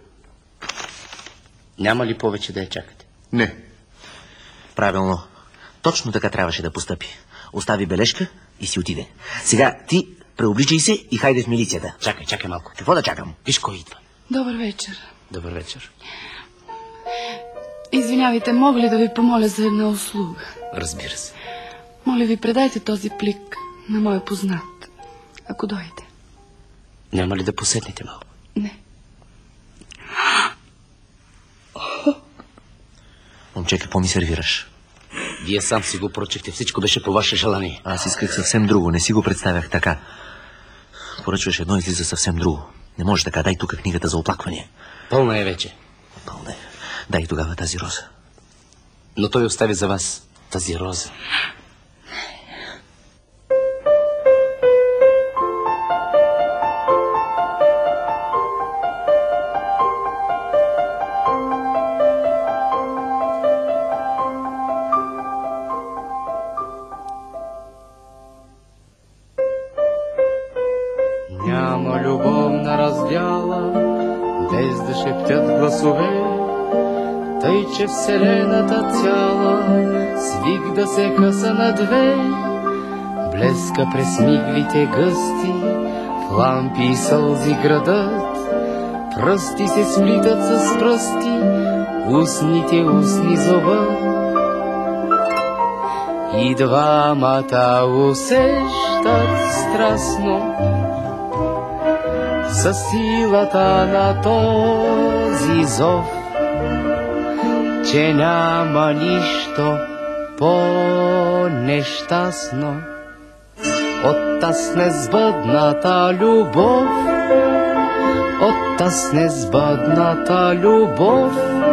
Няма ли повече да я чакате? Не. Правилно. Точно така трябваше да постъпи. Остави бележка и си отиде. Сега ти преобличай се и хайде в милицията. Чакай, чакай малко. Какво да чакам? Виж кой идва. Добър вечер. Добър вечер. Извинявайте, мога ли да ви помоля за една услуга? Разбира се. Моля ви, предайте този плик на моя познат, ако дойде. Няма ли да поседнете малко? Не. Момче, какво ми сервираш? Вие сам си го прочехте. Всичко беше по ваше желание. Аз исках съвсем друго. Не си го представях така. Поръчваш едно, излиза съвсем друго. Не може така. Дай тук книгата за оплакване. Пълна е вече. Пълна е. Дай тогава тази роза. Но той остави за вас тази роза. Няма любовна раздяла, без да шептят гласове, тъй, че вселената цяла свик да се къса на две. Блеска през миглите гъсти, в лампи и сълзи градът, пръсти се сплитат с пръсти, устните устни зова. И двамата усещат страстно със силата на този зов, че няма нищо по-нещастно от таз несбъдната любов, от таз несбъдната любов.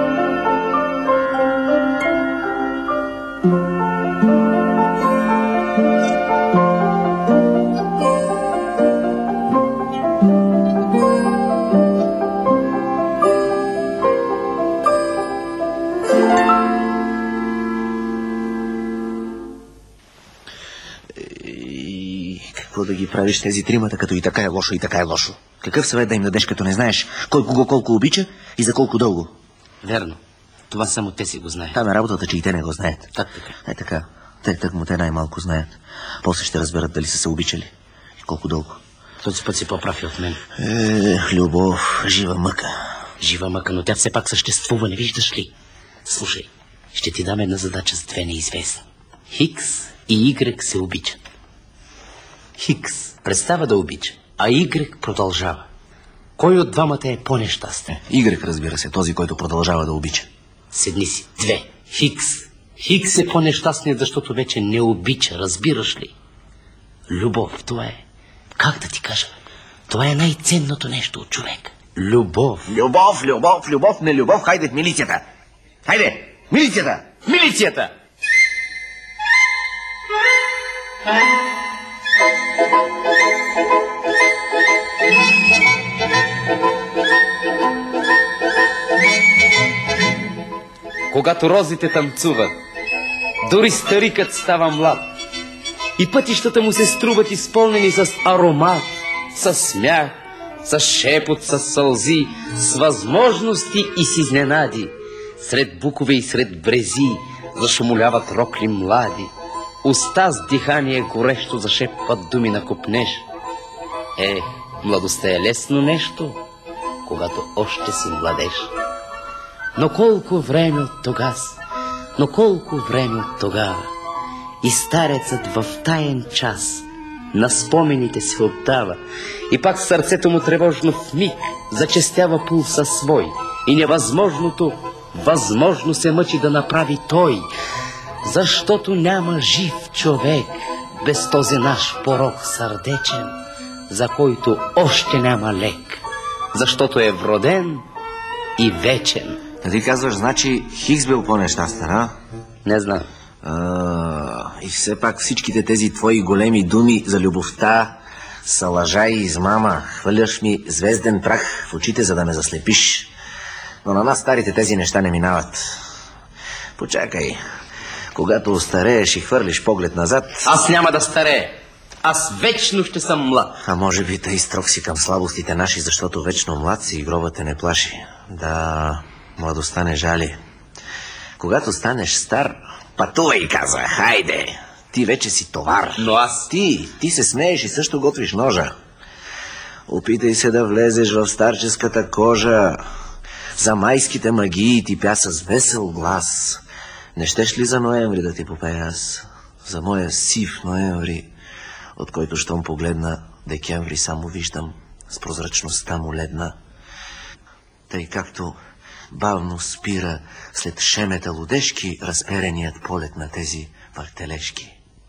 Да ги правиш тези тримата, като и така е лошо, и така е лошо. Какъв съвет да им дадеш, като не знаеш кой кого колко обича и за колко дълго? Верно. Това само те си го знаят. Там е работата, че и те не го знаят. Так, така. Е така. Те так му те най-малко знаят. После ще разберат дали са се обичали и колко дълго. Този път си по-прав и от мен. Ех, любов, жива мъка. Жива мъка, но тя все пак съществува, не виждаш ли? Слушай, ще ти дам една задача с две неизвестни. Хикс и Y се обичат. Хикс представа да обича, а Y продължава. Кой от двамата е по-нещастен? Y, разбира се, този, който продължава да обича. Седни си. Две. Хикс. Хикс е по-нещастният, защото вече не обича, разбираш ли? Любов, това е... Как да ти кажа? Това е най-ценното нещо от човек. Любов. Любов, любов, любов, не любов. Хайде в милицията. Хайде, милицията! Милицията! Когато розите танцуват, дори старикът става млад и пътищата му се струват изпълнени с аромат, с смях, с шепот, с сълзи, с възможности и с изненади. Сред букове и сред брези зашумоляват рокли млади. Уста с дихание горещо зашепват думи на копнеж. Е, Младостта е лесно нещо, когато още си младеж. Но колко време от тогас, но колко време от тогава, и старецът в таен час на спомените се отдава, и пак сърцето му тревожно в миг зачестява пулса свой, и невъзможното възможно се мъчи да направи той, защото няма жив човек без този наш порок сърдечен, за който още няма лек, защото е вроден и вечен. А ти казваш, значи Хикс бил по-нещастен, а? Не знам. А, и все пак всичките тези твои големи думи за любовта са лъжа и измама. Хвърляш ми звезден прах в очите, за да ме заслепиш. Но на нас старите тези неща не минават. Почакай. Когато остарееш и хвърлиш поглед назад... Аз няма да старея. Аз вечно ще съм млад. А може би тъй строг си към слабостите наши, защото вечно млад си и гроба те не плаши. Да, младостта не жали. Когато станеш стар, пътувай, каза, хайде. Ти вече си товар. Но аз... Ти, ти се смееш и също готвиш ножа. Опитай се да влезеш в старческата кожа. За майските магии ти пя с весел глас. Не щеш ли за ноември да ти попея аз? За моя сив ноември, от който щом погледна декември само виждам с прозрачността му ледна. Тъй както бавно спира след шемета лудешки разпереният полет на тези въртележки.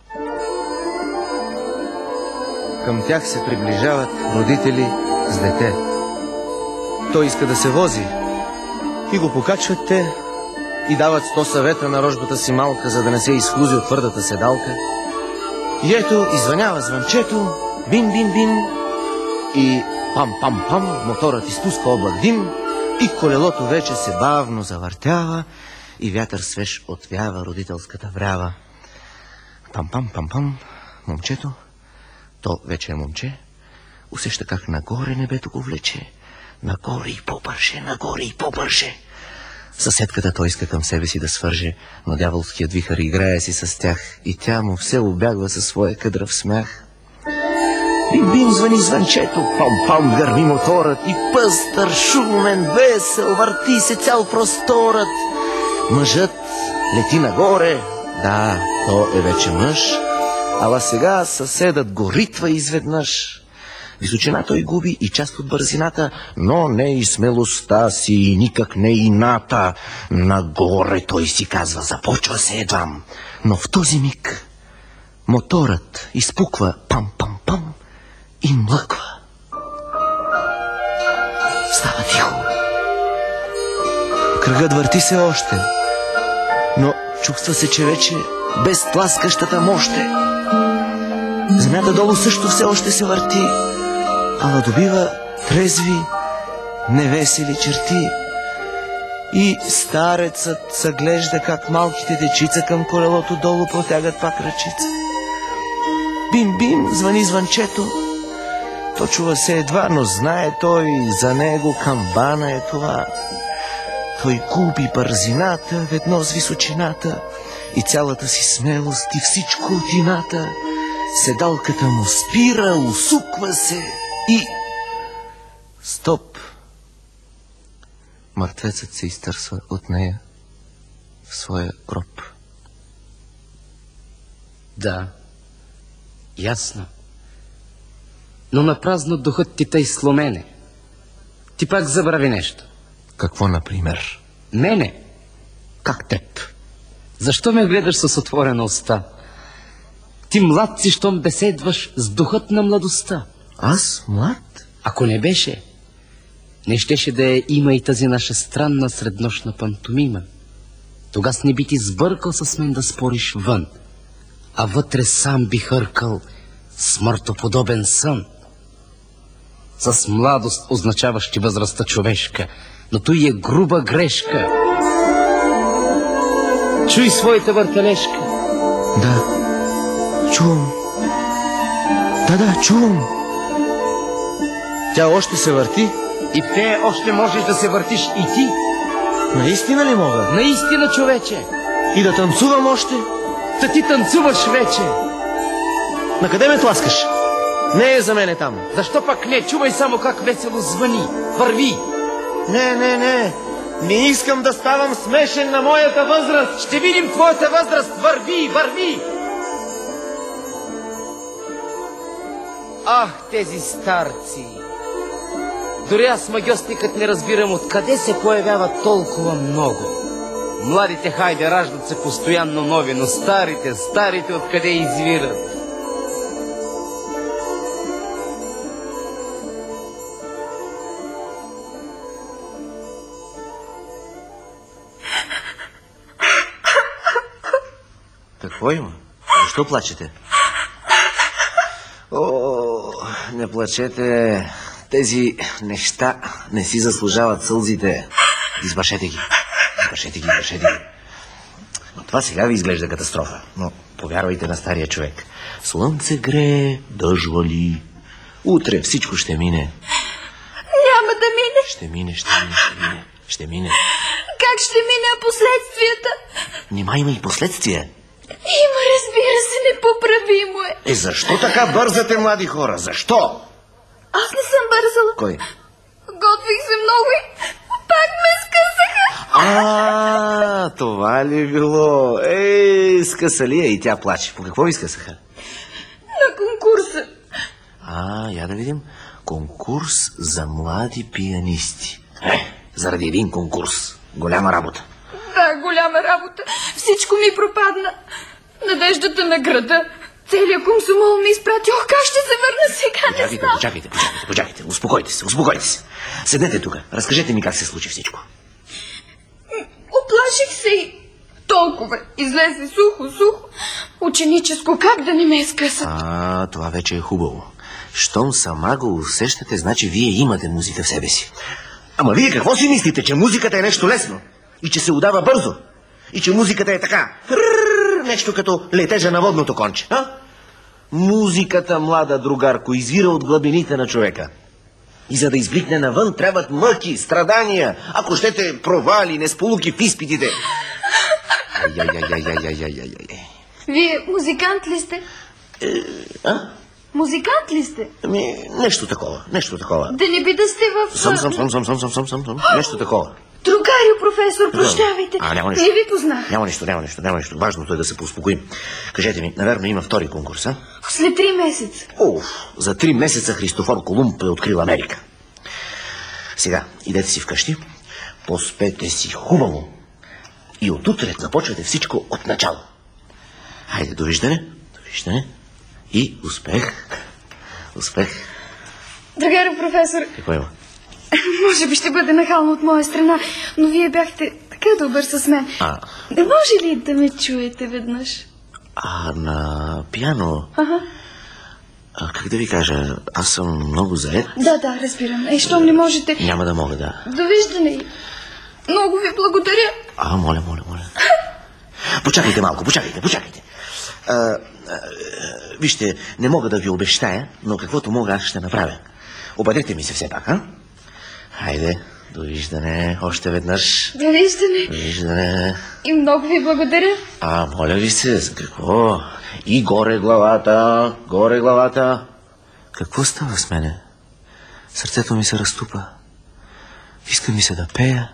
Към тях се приближават родители с дете. Той иска да се вози и го покачват те и дават сто съвета на рожбата си малка, за да не се изхлузи от твърдата седалка. И ето извънява звънчето, бин-бин-бин, и пам-пам-пам, моторът изпуска облак дим, и колелото вече се бавно завъртява, и вятър свеж отвява родителската врява. Пам-пам-пам-пам, момчето, то вече е момче, усеща как нагоре небето го влече, нагоре и по-бърже, нагоре и по-бърже. Съседката той иска към себе си да свърже, но дяволският вихър играе си с тях и тя му все обягва със своя къдрав смях. Бин-бин звъни звънчето, пам-пам гърми моторът и пъстър, шумен, весел, върти се цял просторът. Мъжът лети нагоре, да, то е вече мъж, ала сега съседът го ритва изведнъж. Височина той губи и част от бързината, но не и смелостта си, и никак не и ината. Нагоре той си казва, започва се едвам. Но в този миг моторът изпуква пам-пам-пам и млъква. Става тихо. Кръгът върти се още, но чувства се, че вече без тласкащата мощ е. Земята долу също все още се върти, ала добива трезви, невесели черти. И старецът съглежда как малките дечица към колелото долу протягат пак ръчица. Бим-бим звъни звънчето. То чува се едва, но знае той, за него камбана е това. Той губи бързината ведно с височината и цялата си смелост и всичко от ината. Седалката му спира, усуква се и... Стоп! Мъртвецът се изтърсва от нея в своя гроб. Да, ясно. Но напразно духът ти тъй сломене. Ти пак забрави нещо. Какво, например? Мене? Как теб? Защо ме гледаш с отворена уста? Ти млад си, щом беседваш с духът на младостта. Аз млад? Ако не беше, не щеше да я има и тази наша странна среднощна пантомима. Тогас не би ти сбъркал с мен да спориш вън, а вътре сам би хъркал смъртоподобен сън. С младост означаващи възрастта човешка, но той е груба грешка. Чуй своята въртележка. Да, чувам. Да, да, чувам. Тя още се върти. И те още можеш да се въртиш и ти. Наистина ли мога? Наистина, човече. И да танцувам още? Да ти танцуваш вече. Накъде ме тласкаш? Не е за мене там. Защо пък не? Чувай само как весело звъни. Върви! Не, не, не. Не искам да ставам смешен на моята възраст. Ще видим твоята възраст. Върви, върви! Ах, тези старци! Дори аз, магьосникът, не разбирам откъде се появяват толкова много. Младите, хайде, раждат се постоянно нови, но старите, старите откъде извират. Какво има? Защо плачете? О, не плачете. Тези неща не си заслужават сълзите. Избършете ги. Избършете ги, избършете ги. Но това сега ви изглежда катастрофа. Но повярвайте на стария човек. Слънце грее, дъжд вали. Утре всичко ще мине. Няма да мине. Ще мине, ще мине, ще мине. Ще мине. Как ще мине последствията? Нима има и последствия. Има, разбира се, непоправимо е. Е, защо така бързате, млади хора? Защо? Аз не съм бързала. Кой? Готвих се много и пак ме скъсаха. А, това ли било? Ей, скъса ли е? И тя плаче. По какво ви скъсаха? На конкурса. А, я да видим. Конкурс за млади пианисти. Е, заради един конкурс. Голяма работа. Да, голяма работа. Всичко ми пропадна. Надеждата на града. Целият комсомол ми изпрати. Ох, как ще се върна сега, не Почакайте, знам. почакайте, почакайте, почакайте. Успокойте се, успокойте се. Седнете тук. Разкажете ми как се случи всичко. Оплаших се и толкова. Излезе сухо, сухо. Ученическо, как да не ме скъсат? А, това вече е хубаво. Щом сама го усещате, значи вие имате музика в себе си. Ама вие какво си мислите, че музиката е нещо лесно? И че се удава бързо? И че музиката е така? Нещо като летежа на водното конче, а? Музиката, млада другарко, извира от глъбините на човека. И за да извликне навън, трябват мъки, страдания, ако щете провали, несполуки в изпитите. Ай-яй-яй-яй-яй-яй-яй-яй. Вие музикант ли сте? Е, а? Музикант ли сте? Ами, нещо такова, нещо такова. Да не би да сте в... Съм, съм, съм, съм, съм, съм, съм, съм, съм. Нещо такова. Другарио, професор, прощавайте. А, няма нищо. Не ви познах. Няма нищо, няма нищо, няма нищо. Важното е да се поуспокоим. Кажете ми, наверно има втори конкурс, а? След три месеца. Оф, за три месеца Христофор Колумб е открил Америка. Сега, идете си вкъщи, поспете си хубаво и отутре започвате всичко от начало. Хайде, довиждане, довиждане и успех, успех. Другарио, професор, Какво има? може би ще бъде нахално от моя страна, но вие бяхте така добър с мен. А, Не може ли да ме чуете веднъж? а на пиано... Ага. А, как да ви кажа, аз съм много заед. Да, да, разбирам. Е, щом не можете... Няма да мога, да. Довиждане. Много ви благодаря. А, моля, моля, моля. Почакайте малко, почакайте, почакайте. А, а, вижте, не мога да ви обещая, но каквото мога аз ще направя. Обадете ми се все пак, а? Хайде, довиждане, още веднъж. Довиждане. Довиждане. И много ви благодаря. А, моля ви се, за какво? И горе главата, горе главата. Какво става с мене? Сърцето ми се разтупа. Иска ми се да пея.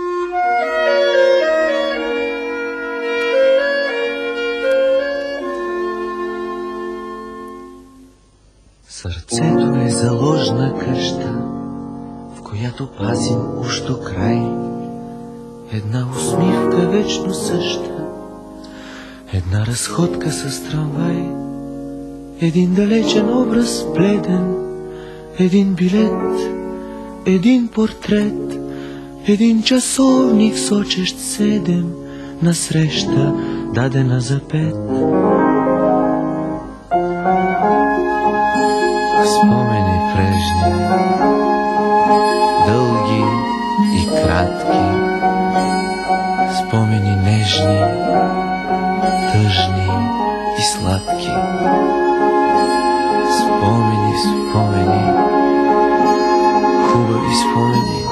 Сърцето е заложна къща, в която пазим уж до край. Една усмивка вечно съща, една разходка с трамвай, един далечен образ бледен, един билет, един портрет, един часовник сочещ седем, насреща дадена за пет. Спомени прежни, дълги и кратки, спомени нежни, тъжни и сладки. Спомени, спомени, хубави спомени.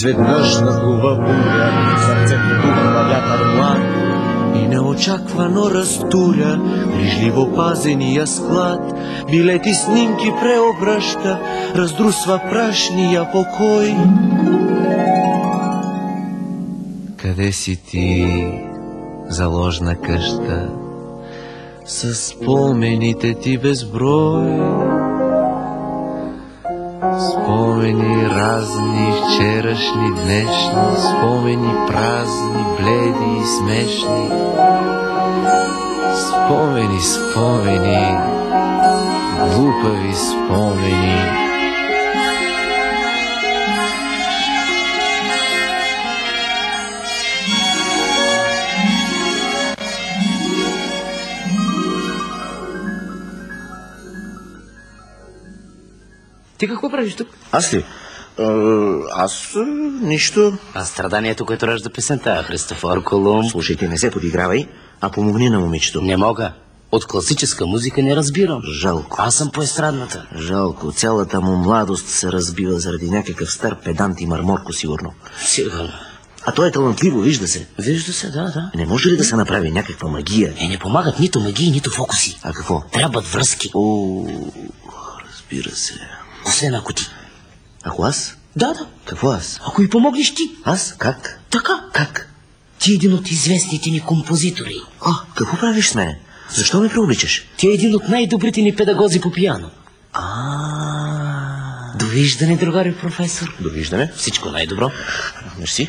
Изведнъж нахлува буря, сърцето духва вятър млад и неочаквано разтуря грижливо пазения склад. Билети, снимки преобръща, раздрусва прашния покой. Къде си ти, заложна къща, с спомените ти безброй? Спомени разни, вчерашни, днешни, спомени празни, бледи и смешни. Спомени, спомени, глупави спомени. Ти какво правиш тук? Аз ли? А, аз нищо. А страданието, което ражда песента, Христофор Колумб. Слушай, ти не се подигравай, а помогни на момичето. Не мога. От класическа музика не разбирам. Жалко. Аз съм по естрадната. Жалко. Цялата му младост се разбива заради някакъв стар педант и марморко, сигурно. Сигурно. А той е талантливо, вижда се. Вижда се, да, да. Не може ли да се направи някаква магия? Е, не помагат нито магии, нито фокуси. А какво? Трябват връзки. О, разбира се. Освен ако ти. Ако аз? Да, да. Какво аз? Ако и помогнеш ти. Аз? Как? Така. Как? Ти е един от известните ни композитори. О, какво правиш с мене? Защо ме преобличаш? Ти е един от най-добрите ни педагози по пиано. А. Довиждане, другари професор. Довиждане. Всичко най-добро. Мерси.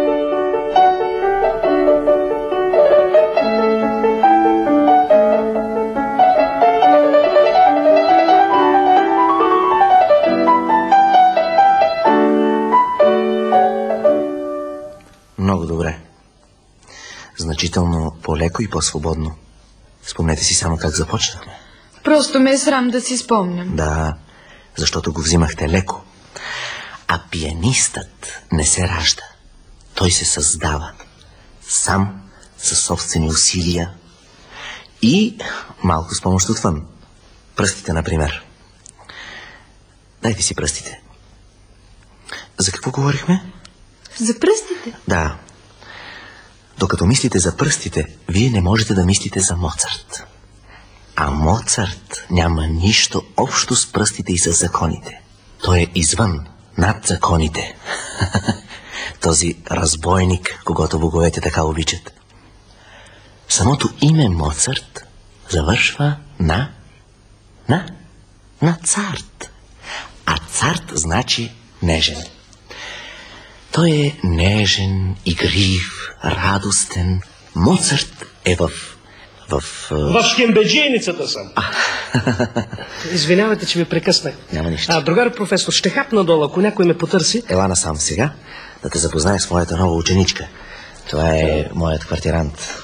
Много добре. Значително по-леко и по-свободно. Спомнете си само как започнахме. Просто ме е срам да си спомням. Да, защото го взимахте леко. А пианистът не се ражда. Той се създава. Сам, със собствени усилия. И малко с помощ отвън. Пръстите, например. Дайте си пръстите. За какво говорихме? За пръстите? Да. Докато мислите за пръстите, вие не можете да мислите за Моцарт. А Моцарт няма нищо общо с пръстите и с законите. Той е извън, над законите. Този разбойник, когато боговете така обичат. Самото име Моцарт завършва на... на... на царт. А царт значи нежен. Той е нежен, игрив, радостен. Моцарт е в... в... В хембеджийницата съм. Извинявайте, че ви прекъснах. Няма нищо. А, другар професор, ще хапна долу, ако някой ме потърси. Ела насам сега, да те запозная с моята нова ученичка. Това е моят квартирант.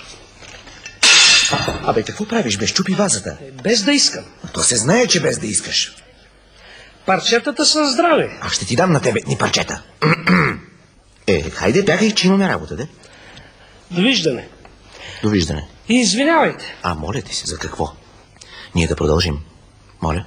Абе, какво правиш, бе? Щупи вазата. Без да искам. То се знае, че без да искаш. Парчетата са здрави. Аз ще ти дам на тебе ни парчета. Е, хайде, бягай, че имаме работа, де. Довиждане. Довиждане. И извинявайте. А, моля ти се, за какво? Ние да продължим. Моля.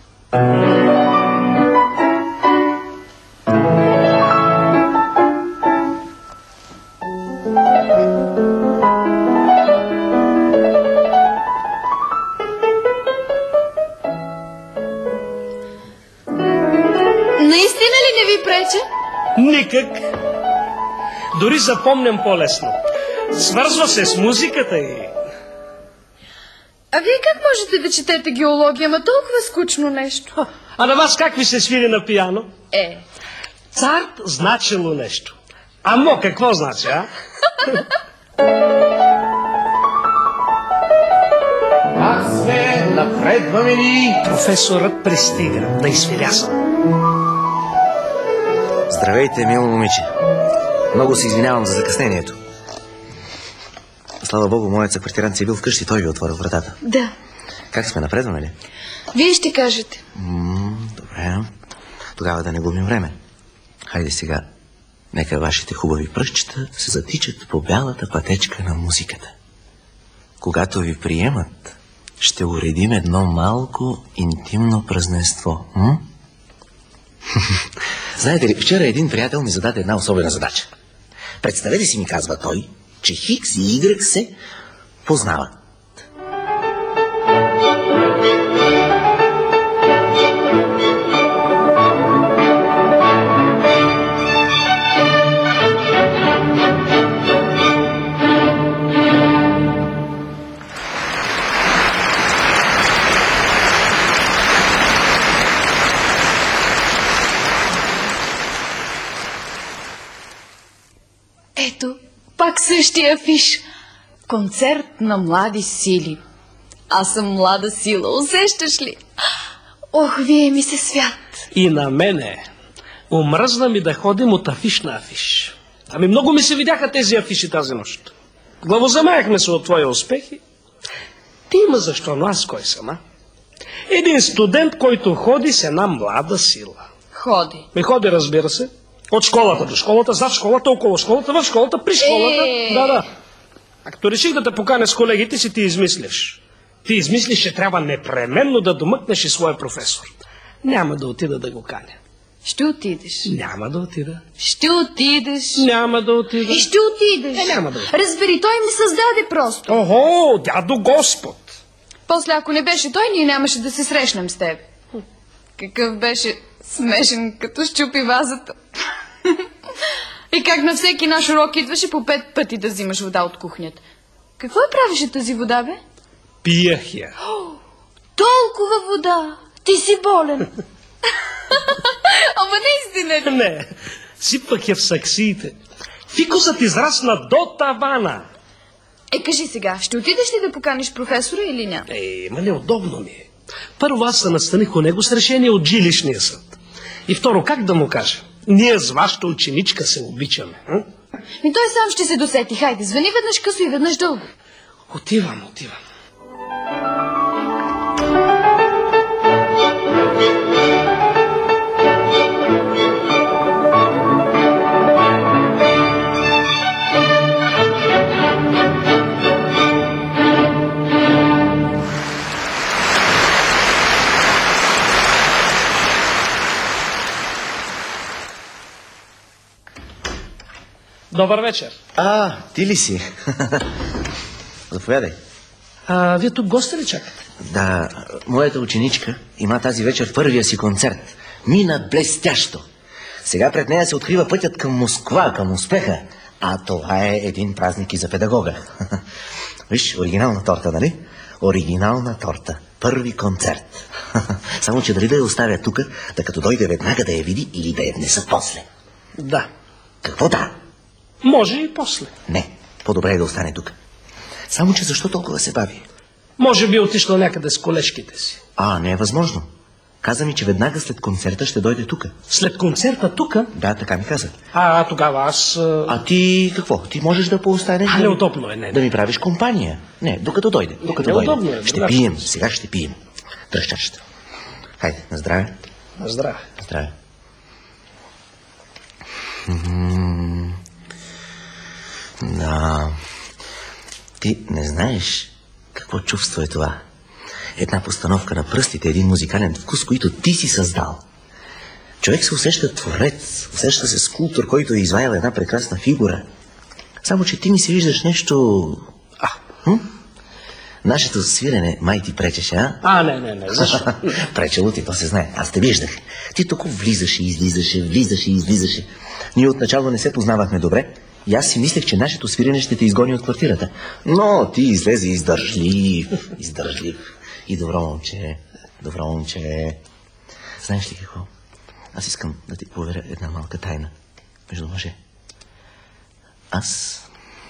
Наистина ли не ви преча? Никак. Дори запомням по-лесно. Свързва се с музиката и... А вие как можете да четете геология, ама толкова скучно нещо? А, а на вас как ви се свири на пиано? Е. Царт значило нещо. Амо, какво значи, а? Как сме? Напредваме ли? Професорът пристига. Да изсвиря съм. Здравейте, мило момиче. Много се извинявам за закъснението. Слава Богу, моят съквартирант си е бил вкъщи, той ви отворил вратата. Да. Как сме, напредваме ли? Вие ще кажете. М, добре. Тогава да не губим време. Хайде сега, нека вашите хубави пръстчета се затичат по бялата пътечка на музиката. Когато ви приемат, ще уредим едно малко интимно празненство. М? Знаете ли, вчера един приятел ми зададе една особена задача. Представете си, ми казва той, че Хикс и Y се познават. Ето, пак същия афиш. Концерт на млади сили. Аз съм млада сила, усещаш ли? Ох, вие ми се свят. И на мене. Омръзна ми да ходим от афиш на афиш. Ами много ми се видяха тези афиши тази нощ. Главозамаяхме се от твоя успехи. Ти има защо, но аз кой съм, а? Един студент, който ходи с една млада сила. Ходи. Ми ходи, разбира се. От школата до школата, зад школата, около школата, в школата, при школата. Е... Да, да. А като реших да те поканя с колегите си, ти измислиш. Ти измислиш, че трябва непременно да домъкнеш и своя професор. Няма да отида да го каня. Ще отидеш. Няма да отида. Ще отидеш. Няма да отида. И ще отидеш. Е, няма да отида. Разбери, той ми създаде просто. Охо, дядо Господ. После, ако не беше той, ние нямаше да се срещнем с теб. Какъв беше смешен, като щупи вазата. И как на всеки наш урок идваше по пет пъти да взимаш вода от кухнята. Какво я правеше тази вода, бе? Пиех я. О, толкова вода! Ти си болен. Ама наистина ли? Не, сипвах я в саксиите. Фикусът израсна до тавана. Е, кажи сега, ще отидеш ли да поканиш професора или няма? Е, ма неудобно ми е. Първо аз се настаних у него с решение от жилищния съд. И второ, как да му кажа? Ние с вашата ученичка се обичаме. М? И той сам ще се досети. Хайде, звъни веднъж късо и веднъж дълго. Отивам, отивам. Добър вечер. А, ти ли си? Заповядай. А, вие тук гости ли чакате? Да, моята ученичка има тази вечер първия си концерт. Мина блестящо. Сега пред нея се открива пътят към Москва, към успеха. А това е един празник и за педагога. Виж, оригинална торта, нали? Оригинална торта. Първи концерт. Само, че дали да я оставя тук, да като дойде веднага да я види или да я внеса после. Да. Какво да? Може и после. Не, по-добре е да остане тук. Само, че защо толкова се бави? Може би отишла някъде с колежките си. А, не е възможно. Каза ми, че веднага след концерта ще дойде тук. След концерта тук? Да, така ми каза. А, тогава аз... А ти какво? Ти можеш да поостанеш? А, неудобно е, не, не. Да ми правиш компания. Не, докато дойде. Докато неудобно дойде. Е, ще да, пием, сега ще пием. Дръж чашата. Хайде, на здраве. На здраве. На здраве. М-м- да. Ти не знаеш какво чувство е това. Една постановка на пръстите, един музикален вкус, който ти си създал. Човек се усеща творец, усеща се скулптор, който е изваял една прекрасна фигура. Само, че ти ми се виждаш нещо... А, хм? Нашето свирене май ти пречеше, а? А, не, не, не, защо? Пречело ти, то се знае. Аз те виждах. Ти току влизаше и излизаше, влизаше и излизаше. Ние отначало не се познавахме добре и аз си мислех, че нашето свирене ще те изгони от квартирата. Но ти излезе издържлив, издържлив. И добро момче, добро момче. Знаеш ли какво? Аз искам да ти поверя една малка тайна между мъже. Аз...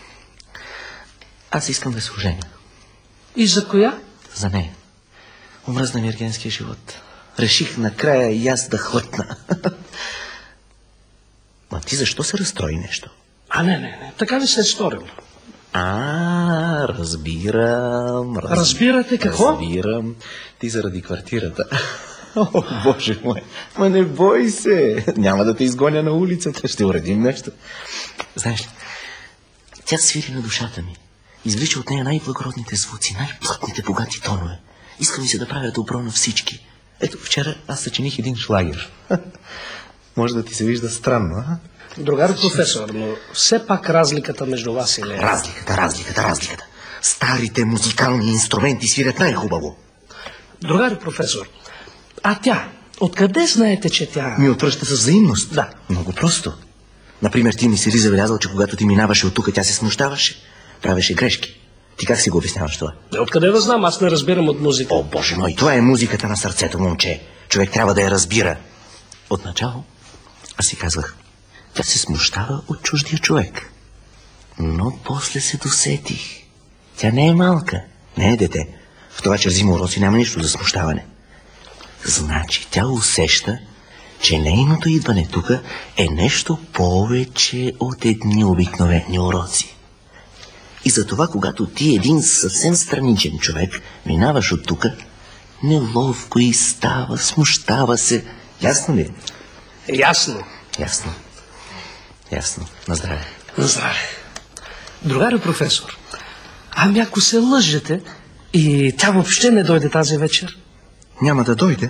Аз искам да се оженя. И за коя? За нея. Омръзна ми ергенския живот. Реших накрая и аз да хлътна. Ма ти защо се разстрои нещо? А, не, не, не. Така ли се е сторило? А, разбирам. Раз... Разбирате какво? Разбирам. Ти заради квартирата. О, Боже мой. Ма не бой се. Няма да те изгоня на улицата. Ще уредим нещо. Знаеш ли, тя свири на душата ми. Извлича от нея най-благородните звуци, най-плътните богати тонове. Иска ми се да правя добро на всички. Ето, вчера аз съчиних един шлагер. Може да ти се вижда странно, а? Другар професор, но все пак разликата между вас и нея... Разликата, разликата, разликата. Старите музикални инструменти свирят най-хубаво. Другар професор, а тя, откъде знаете, че тя... Ми отвръща с взаимност. Да. Много просто. Например, ти не си ли забелязал, че когато ти минаваше от тук, тя се смущаваше? Правеше грешки. Ти как си го обясняваш това? Откъде да знам? Аз не разбирам от музика. О, Боже мой, това е музиката на сърцето, момче. Човек трябва да я разбира. Отначало аз си казвах, тя се смущава от чуждия човек. Но после се досетих. Тя не е малка, не е дете. В това, че взима уроци, няма нищо за смущаване. Значи тя усеща, че нейното идване тук е нещо повече от едни обикновени уроци. И затова, когато ти един съвсем страничен човек минаваш от тук, неловко и става, смущава се. Ясно ли? Ясно. Ясно. Ясно. На здраве. На здраве. Другаре професор, ами ако се лъжете и тя въобще не дойде тази вечер? Няма да дойде.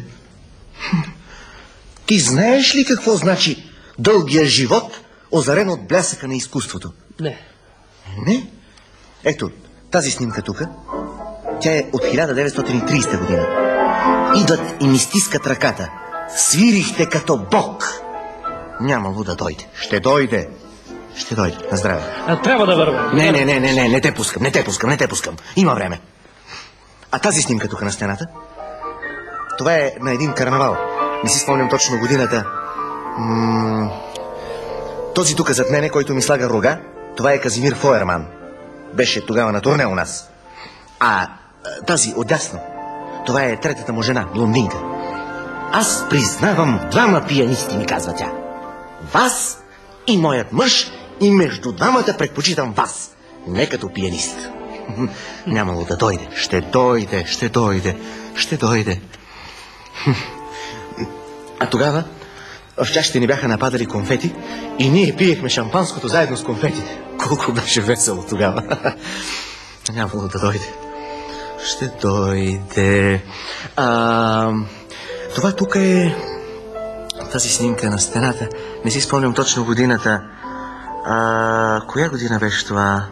Ти знаеш ли какво значи дългия живот, озарен от блясъка на изкуството? Не. Не? Ето, тази снимка тук, тя е от хиляда деветстотин и тридесета година. Идват и ми стискат ръката. Свирихте като бог. Нямало да дойде. Ще дойде. Ще дойде. На здраве. А, трябва да вървя. Не, не, не, не, не, не те пускам, не те пускам, не те пускам. Има време. А тази снимка тук на стената, това е на един карнавал. Не си спомням точно годината. М- този тук зад мене, който ми слага рога, това е Казимир Фойерман. Беше тогава на турне у нас. А тази отдясно, това е третата му жена, блондинка. Аз признавам двама пианисти, ми казва тя. Вас и моят мъж, и между двамата предпочитам вас. Не като пианист. Нямало да дойде. Ще дойде, ще дойде, ще дойде. А тогава в чашите ни бяха нападали конфети и ние пиехме шампанското заедно с конфетите. Колко беше весело тогава. Нямало да дойде. Ще дойде. А, това тук е тази снимка на стената. Не си спомням точно годината. А, коя година беше това?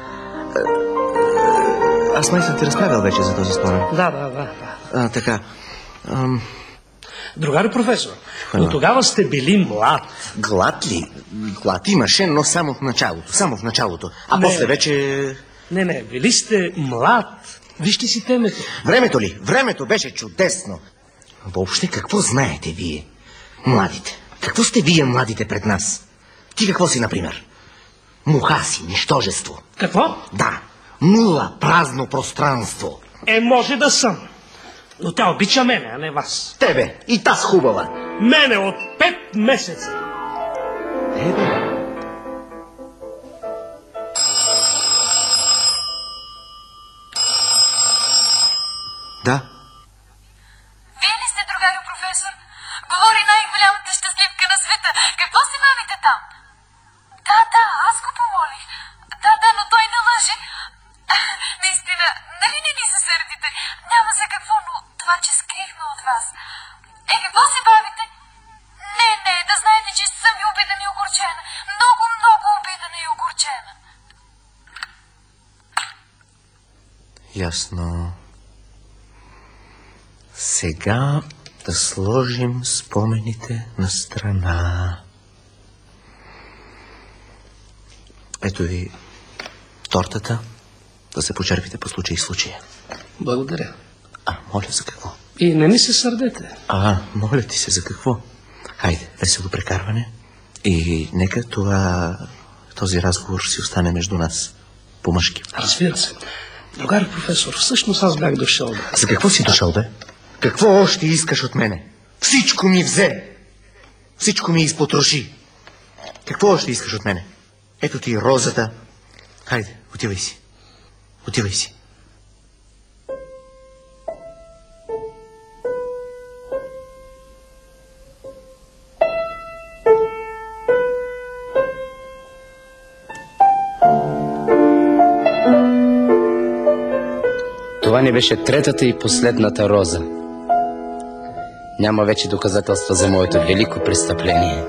Аз май съм ти разправил вече за този спомен. Да, да, да. А, така. Ам... Другари професор, но тогава сте били млад. Глад ли? Глад имаше, но само в началото. Само в началото. А не, после вече... Не, не, били сте млад. Вижте си темето. Времето ли? Времето беше чудесно. Въобще какво знаете вие? Младите. Какво сте вие, младите, пред нас? Ти какво си, например? Муха си, нищожество. Какво? Да. Нула, празно пространство. Е, може да съм. Но тя обича мене, а не вас. Тебе. И таз хубава. Мене от пет месеца. Тебе. Да. Вие ли сте, другари професор? Говори най-голямата щастливка на света. Какво си мамите там? Да, да, аз го помолих. Да, да, но той не лъже. Наистина, нали не ни се сърдите? Няма за какво, но това, че скрихме от вас. Е, какво се бавите? Не, не, да знаете, че съм ви обидена и огорчена. Много, много обидена и огорчена. Ясно. Сега да сложим спомените на страна. Ето ви тортата. Да се почерпите по случай и случая. Благодаря. А, моля, за какво? И не ми се сърдете. А, моля ти се, за какво? Хайде, весело прекарване. И нека това, този разговор си остане между нас. По-мъжки. Разбира се. Другар професор, всъщност аз бях дошъл. Бе. За какво си дошъл, бе? Какво още искаш от мене? Всичко ми взе. Всичко ми изпотроши. Какво още искаш от мене? Ето ти розата. Хайде, отивай си. Отивай си. Това не беше третата и последната роза. Няма вече доказателства за моето велико престъпление.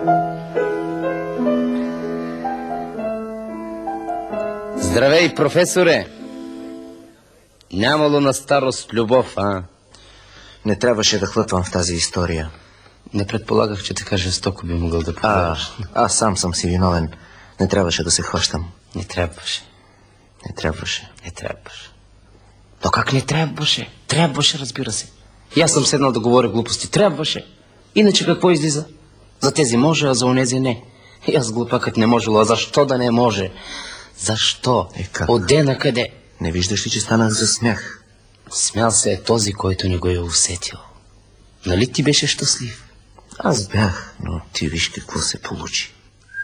Здравей, професоре! Нямало на старост любов, а? Не трябваше да хлътвам в тази история. Не предполагах, че така жестоко би могъл да повярваш. Аз сам съм си виновен. Не трябваше да се хващам. Не трябваше. Не трябваше. Не трябваше. То как не трябваше? Трябваше, разбира се. И аз съм седнал да говоря глупости. Трябваше. Иначе какво излиза? За тези може, а за онези не. И аз глупакът не можело. А защо да не може? Защо? Е, как? Отде на къде? Не виждаш ли, че станах за смях? Смял се е този, който не го е усетил. Нали ти беше щастлив? Аз бях, но ти виж какво се получи.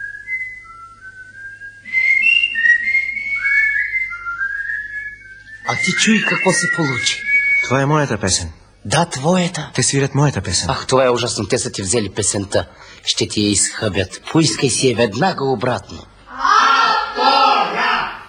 А ти чуй какво се получи. Това е моята песен. Да, твоята. Те свирят моята песен. Ах, това е ужасно. Те са ти взели песента. Ще ти я изхъбят. Поискай си я веднага обратно. Автора!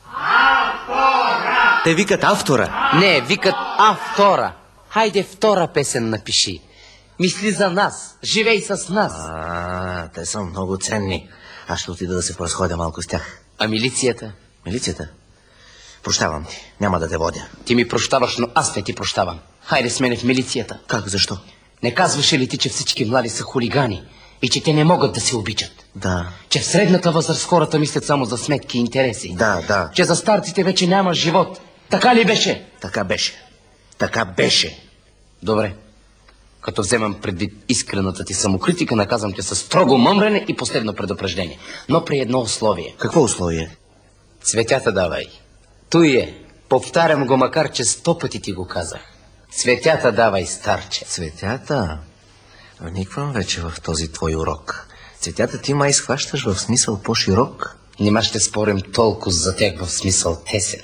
Автора! Те викат автора. Не, викат автора. Хайде втора песен напиши. Мисли за нас. Живей с нас. А, те са много ценни. Аз ще отида да се поразходя малко с тях. А милицията? Милицията? Прощавам ти. Няма да те водя. Ти ми прощаваш, но аз не ти прощавам. Хайде с мене в милицията. Как? Защо? Не казваше ли ти, че всички млади са хулигани и че те не могат да се обичат? Да. Че в средната възраст хората мислят само за сметки и интереси? Да, да. Че за старците вече няма живот? Така ли беше? Така беше. Така беше. Добре. Като вземам предвид искрената ти самокритика, наказвам те със строго мъмрене и последно предупреждение. Но при едно условие. Какво условие? Цветята давай. Той е. Повтарям го, макар че сто пъти ти го казах. Цветята давай, старче. Цветята? Вниквам вече в този твой урок. Цветята ти май схващаш в смисъл по-широк? Нима ще спорим толкова за тях в смисъл тесен.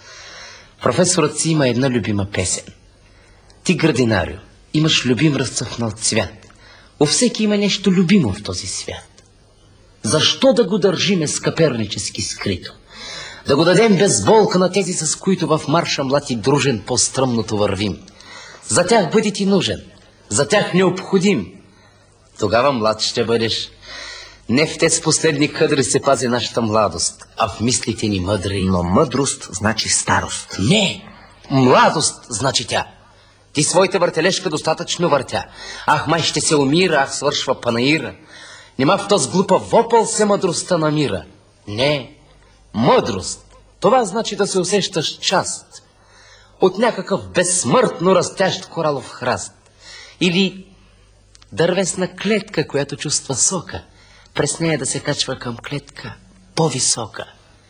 Професорът си има една любима песен. Ти, градинарио, имаш любим разцъфнал цвят. У всеки има нещо любимо в този свят. Защо да го държиме скъпернически скрито? Да го дадем без болка на тези, с които в марша млад и дружен по стръмното вървим. За тях бъди ти нужен, за тях необходим. Тогава млад ще бъдеш. Не в тези последни кадри се пази нашата младост, а в мислите ни мъдри. Но мъдрост значи старост. Не, младост значи тя. Ти своята въртележка достатъчно въртя. Ах, май ще се умира, ах, свършва панаира. Нима в този глупа вопъл се мъдростта намира. Не, мъдрост. Това значи да се усещаш част от някакъв безсмъртно растящ коралов храст. Или дървесна клетка, която чувства сока. През нея да се качва към клетка по-висока.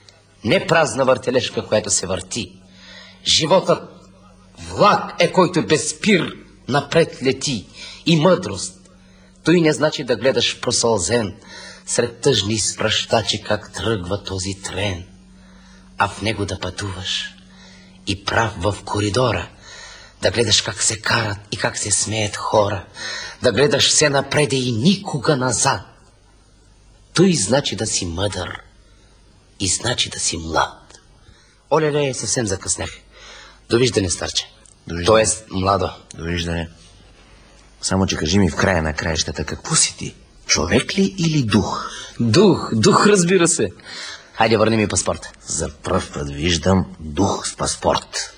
Не празна въртележка, която се върти. Животът влак е, който без спир напред лети. И мъдрост. Той не значи да гледаш просълзен сред тъжни спращачи как тръгва този трен, а в него да пътуваш и прав в коридора, да гледаш как се карат и как се смеят хора, да гледаш все напреде и никога назад. Той значи да си мъдър и значи да си млад. Оле-ле, съвсем закъснях. Довиждане, старче. Довиждане. Тоест, младо. Довиждане. Само, че кажи ми в края на краищата, какво си ти? Човек ли или дух? Дух, дух, разбира се. Хайде, върни ми паспорта. За пръв път виждам дух с паспорт.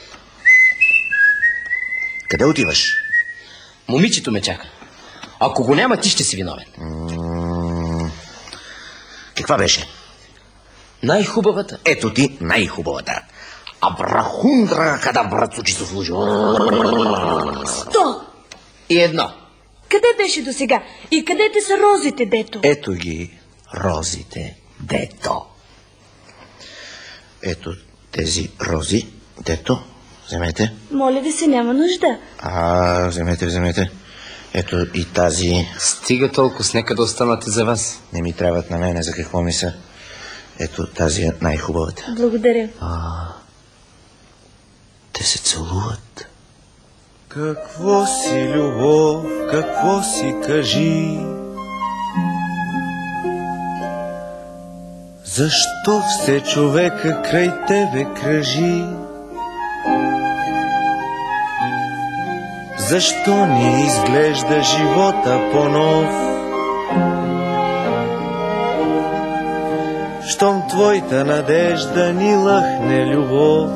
Къде отиваш? Момичето ме чака. Ако го няма, ти ще си виновен. М- Каква беше? Най-хубавата. Ето ти най-хубавата. Абрахундра кадабра цучи се служи. Сто! И едно. Къде беше до сега? И къде те са розите, дето? Ето ги розите, дето. Ето тези рози, дето. Вземете. Моля ви се, няма нужда. А, вземете, вземете. Ето и тази. Стига толкова, с нека да останате за вас. Не ми трябват на мене, за какво ми са. Ето тази е най-хубавата. Благодаря. А, те се целуват. Какво си любов, какво си кажи? Защо все човека край тебе кръжи? Защо ни изглежда живота по-нов? Щом твоята надежда ни лъхне любов.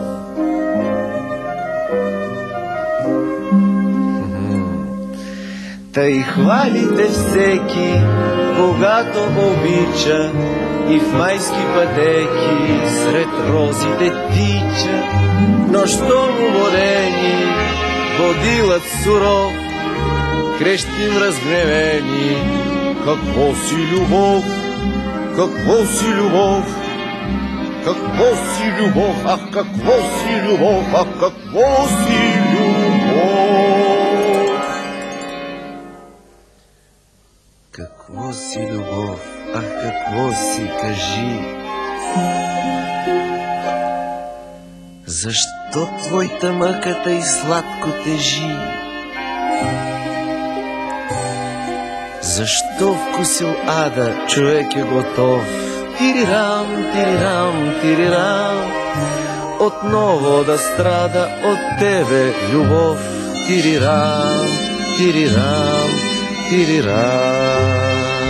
Тъй хвалите всеки, когато обича, и в майски пътеки сред розите тича. Но щом уморени, водилът суров, крещим разгневени: какво си любов, какво си любов, какво си любов, ах какво си любов, ах какво си любов. Какво си любов, ах какво си, кажи. Защо твоята мъката и сладко тежи? Защо вкусил ада човек е готов? Тирирам, тирирам, тирирам, отново да страда от тебе любов. Тирирам, тирирам, тирирам.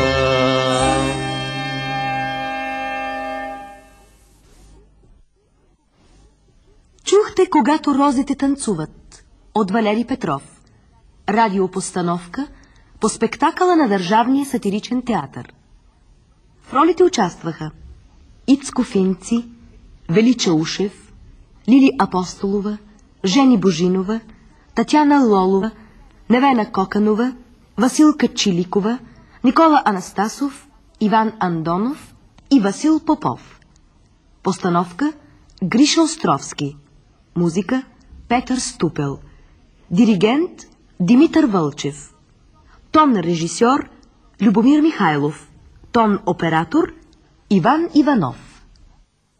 Чухте "Когато розите танцуват" от Валери Петров. Радиопостановка по спектакъла на Държавния сатиричен театър. В ролите участваха Ицко Финци, Велича Ушев, Лили Апостолова, Жени Божинова, Татяна Лолова, Невена Коканова, Василка Чиликова, Никола Анастасов, Иван Андонов и Васил Попов. Постановка Гриша Островски. Музика Петър Ступел. Диригент Димитър Вълчев. Тон режисьор Любомир Михайлов. Тон оператор Иван Иванов.